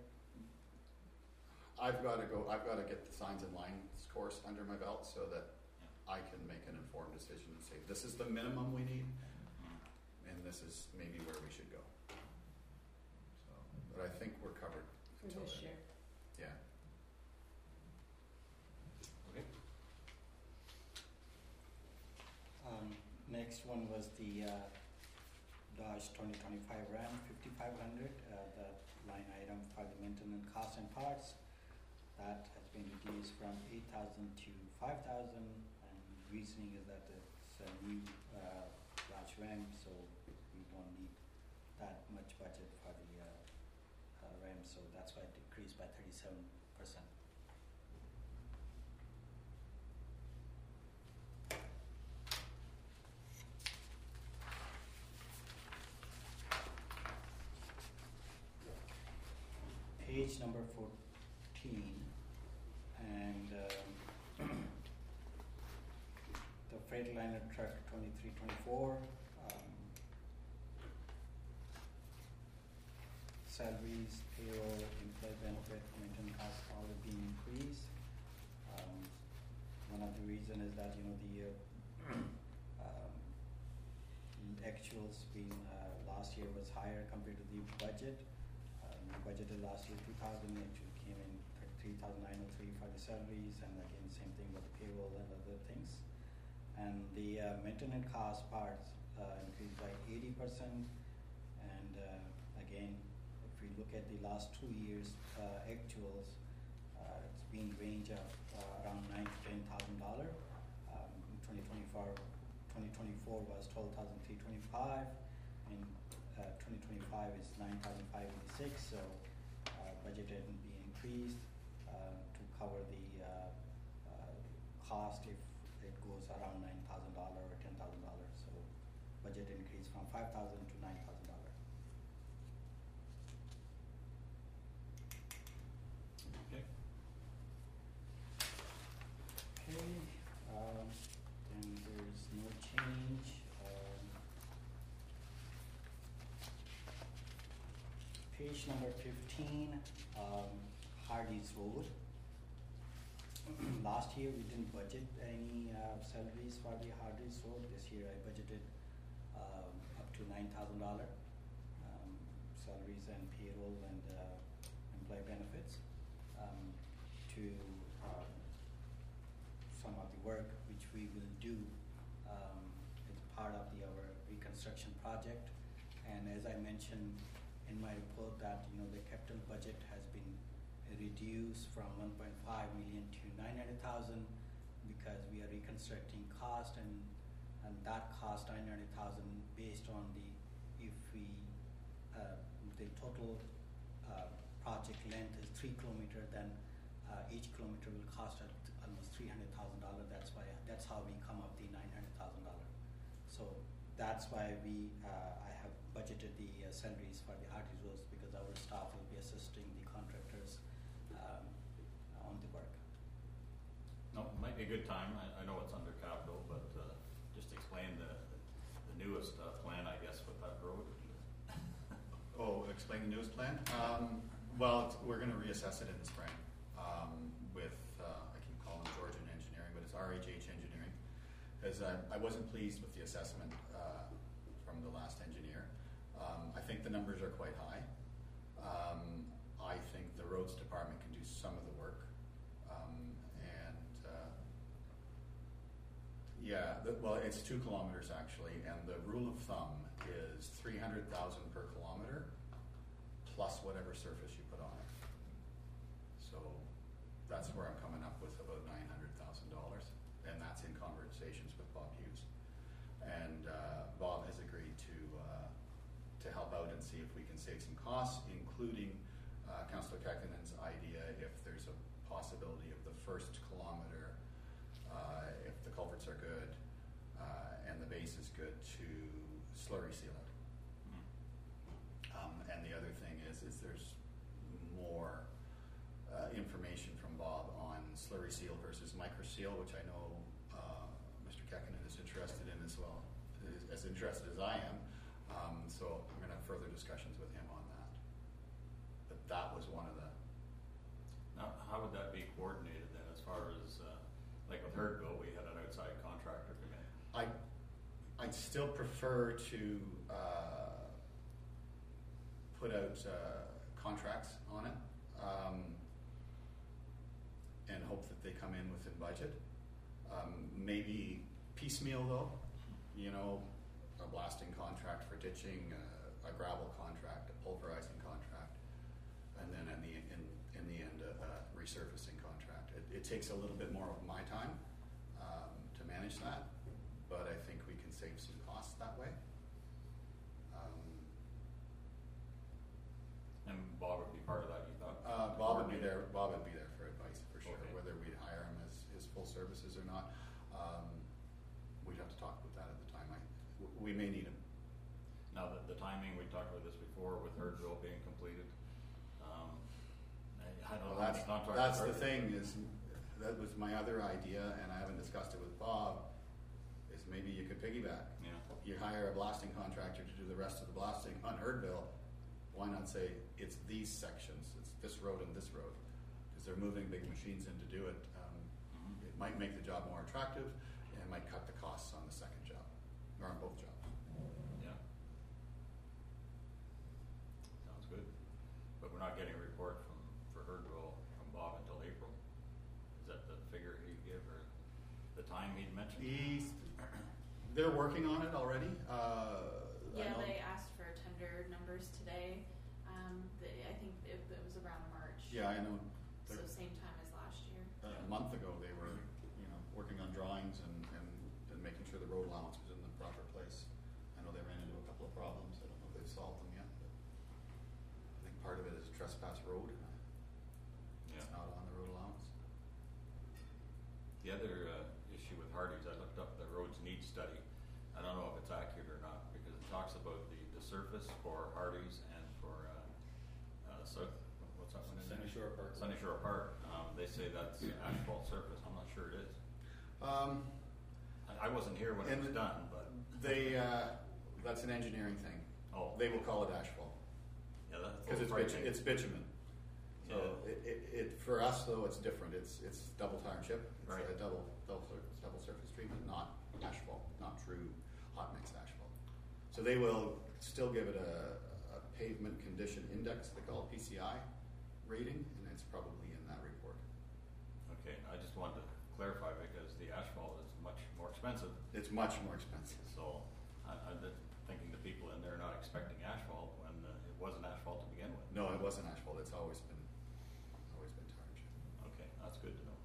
Speaker 8: I've got to get the signs and lines course under my belt so that I can make an informed decision and say, this is the minimum we need, and this is maybe where we should go. So, but I think we're covered.
Speaker 3: For
Speaker 8: until
Speaker 3: this
Speaker 8: then.
Speaker 3: year.
Speaker 8: Yeah.
Speaker 1: Okay.
Speaker 4: Next one was the Dodge 2025 Ram 5500, the line item for the maintenance costs and parts. That has been reduced from 8,000 to 5,000, and reasoning is that it's a new Dodge Ram, so we won't need that much budget for the Ram, so that's why it decreased by 37%. Page number 14, and the Freightliner truck 2324, salaries, payroll, employee benefit, maintenance costs all have been increased. One of the reason is that the actuals being last year was higher compared to the budget. We budgeted last year 2,000, actually came in 3,903 for the salaries, and again same thing with the payroll and other things. And the maintenance cost parts increased by 80%, and again, if we look at the last 2 years actuals, it's been range of around $9,000 to $10,000. 2024 was 12,325, and 2025 is 9,586. So budget had been increased to cover the cost if it goes around $9,000 or $10,000. So budget increased from $5,000 to $9,000.
Speaker 1: Okay.
Speaker 4: Okay, and there's no change. Page number 15, Hardy's Road. Last year we didn't budget any salaries for the Hardy's Road. This year I budgeted up to $9,000 salaries and payroll and employee benefits to some of the work which we will do as part of our reconstruction project. And as I mentioned in my report, that the capital budget has been reduced from 1.5 million to 900,000 because we are reconstructing cost, and that cost 900,000 based on the total project length is 3 kilometers, then each kilometer will cost almost $300,000. That's how we come up the $900,000. So that's why I have budgeted the salaries for the Hardy's Roads, because our staff will be assisting the contractors on the work.
Speaker 1: No, it might be a good time. I know it's under capital, but just explain the newest plan, I guess, with that road.
Speaker 8: Oh, explain the newest plan? Well, we're going to reassess it in the spring with, I keep calling Georgian Engineering, but it's RHH Engineering, because I wasn't pleased with the assessment from the last engineer. I think the numbers are quite high. I think the roads department can do some of the work. Well, it's 2 kilometers actually, and the rule of thumb is 300,000 per kilometer plus whatever surface you put on it. So that's where I'm coming up with about $900,000, and that's in conversations with Bob Hughes. And Bob has agreed to help out and see if we can save some costs, including Councillor Kekinen's idea if there's a possibility of the first kilometer, if the culverts are good and the base is good, to slurry seal it. And the other thing is there's more information slurry seal versus micro seal, which I know Mr. Kekkonen is interested in as well, as interested as I am. So I'm going to have further discussions with him on that. But that was one of the.
Speaker 1: Now, how would that be coordinated then, as far as like with Herdville, we had an outside contractor come in.
Speaker 8: I'd still prefer to put out contracts on it and hope that they come in within budget. Maybe piecemeal though, you know, a blasting contract for ditching, a gravel contract, a pulverizing contract, and then in the end a resurfacing contract. It takes a little bit more of my time to manage that, but I think we can save some costs that way.
Speaker 1: And Bob would be part of that, you thought?
Speaker 8: Bob would be there. Bob would be there for advice for sure.
Speaker 1: Okay.
Speaker 8: Whether we'd hire him as his full services or not, we'd have to talk about that at the time. We may need him.
Speaker 1: Now, the timing, we talked about this before with Herdville being completed. I don't know.
Speaker 8: Well,
Speaker 1: how many contractors
Speaker 8: that's
Speaker 1: are
Speaker 8: the
Speaker 1: there.
Speaker 8: thing is that was my other idea, and I haven't discussed it with Bob. Is maybe you could piggyback.
Speaker 1: Yeah.
Speaker 8: You hire a blasting contractor to do the rest of the blasting on Herdville. Why not say it's these sections, it's this road and this road, because they're moving big machines in to do it. It might make the job more attractive, and it might cut the costs on the second job, or on both jobs.
Speaker 1: Yeah. Sounds good. But we're not getting a report for Herdville from Bob until April. Is that the figure he gave, or the time he'd mentioned?
Speaker 8: They're working on it already.
Speaker 6: Yeah, they asked for tender numbers today. I think it was around March.
Speaker 8: Yeah, I know.
Speaker 6: So same time as last year.
Speaker 8: A month ago, they were, working on drawings and making sure the road allowance was in the proper place. I know they ran into a couple of problems. I don't know if they've solved them yet, but I think part of it is a trespass road.
Speaker 1: Yeah.
Speaker 8: It's not on the road allowance.
Speaker 1: The other issue with Hardee's, I looked up the roads needs study. I don't know if it's accurate or not, because it talks about the surface for Hardee's and for South, what's that one?
Speaker 5: Sunny Shore Park.
Speaker 1: Sunny Shore Park. They say that's asphalt surface. I'm not sure it is. I wasn't here when it was done, but
Speaker 8: That's an engineering thing.
Speaker 1: oh,
Speaker 8: They will call it asphalt
Speaker 1: yeah, that's
Speaker 8: because it's bitumen. So it for us though it's different. It's double tar and chip. It's
Speaker 1: Right.
Speaker 8: a double surface treatment, not asphalt, not true hot mix asphalt. So they will still give it a pavement condition index, they call it PCI rating, and it's probably in that report.
Speaker 1: okay. I just wanted to clarify because the asphalt is much more expensive.
Speaker 8: It's much more expensive.
Speaker 1: So I'm just thinking the people in there are not expecting asphalt when it wasn't asphalt to begin with.
Speaker 8: No, it wasn't asphalt. It's always been tar and chip.
Speaker 1: Okay, that's good to know.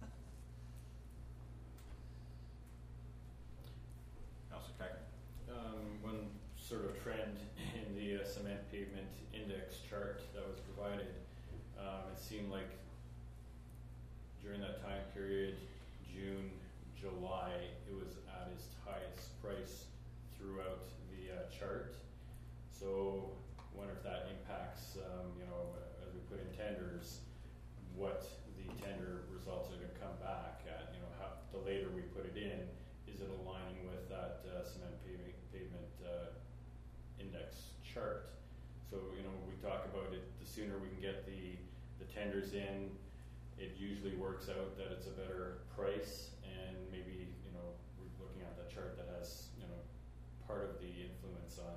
Speaker 1: Councilor Kagan.
Speaker 9: One sort of trend in the cement pavement index chart that was provided, it seemed like during that time period, June, July, it was at its highest price throughout the chart. So wonder if that impacts, as we put in tenders, what the tender results are going to come back at. How the later we put it in, is it aligning with that cement pavement index chart? So we talk about it. The sooner we can get the tenders in, it usually works out that it's a better price, and maybe we're looking at that chart that has part of the influence on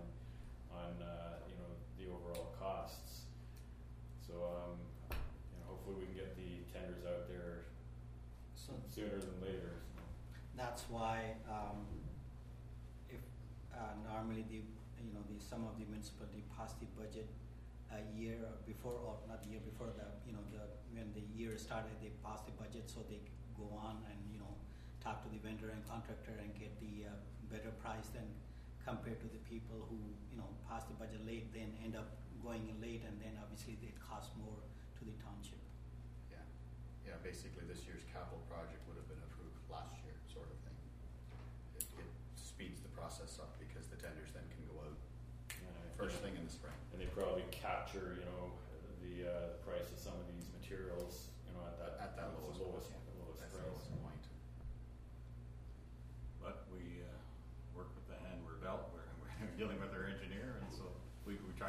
Speaker 9: the overall costs. So hopefully we can get the tenders out there sooner than later.
Speaker 4: That's why if normally some of the municipality pass the budget a year before, or not a year before when the year started, they pass the budget, so they go on and talk to the vendor and contractor and get the better price than compared to the people who pass the budget late, then end up going in late, and then obviously it costs more to the township.
Speaker 8: Yeah. Basically, this year's capital project would have been approved last year, sort of thing. It speeds the process up because the tenders then can go out first thing in the spring.
Speaker 9: And they probably capture the price of some of these materials at that
Speaker 8: lowest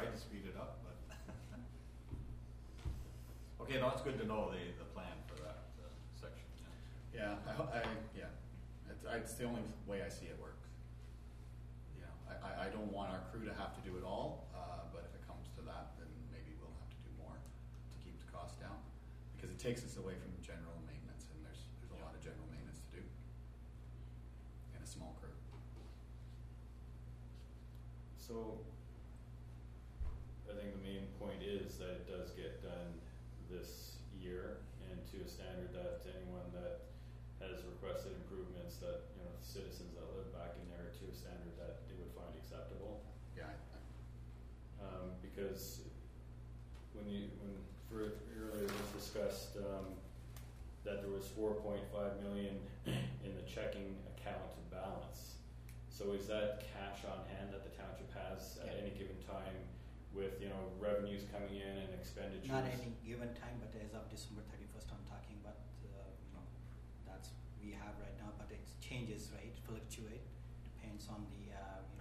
Speaker 1: tried to speed it up, but. Okay, no, it's good to know the plan for that section, yeah.
Speaker 8: Yeah, it's the only way I see it work. You know, I don't want our crew to have to do it all, but if it comes to that, then maybe we'll have to do more to keep the cost down, because it takes us away from general maintenance, and there's a lot of general maintenance to do in a small crew.
Speaker 9: So, I think the main point is that it does get done this year, and to a standard that anyone that has requested improvements, that, you know, citizens that live back in there, to a standard that they would find acceptable.
Speaker 8: Yeah,
Speaker 9: Because when earlier it was discussed that there was 4.5 million in the checking account balance. So is that cash on hand that the township has at any given time, with, you know, revenues coming in and expenditures?
Speaker 4: Not any given time, but as of December 31st, I'm talking about, you know, that's we have right now, but it changes, right? Fluctuate, depends on the, you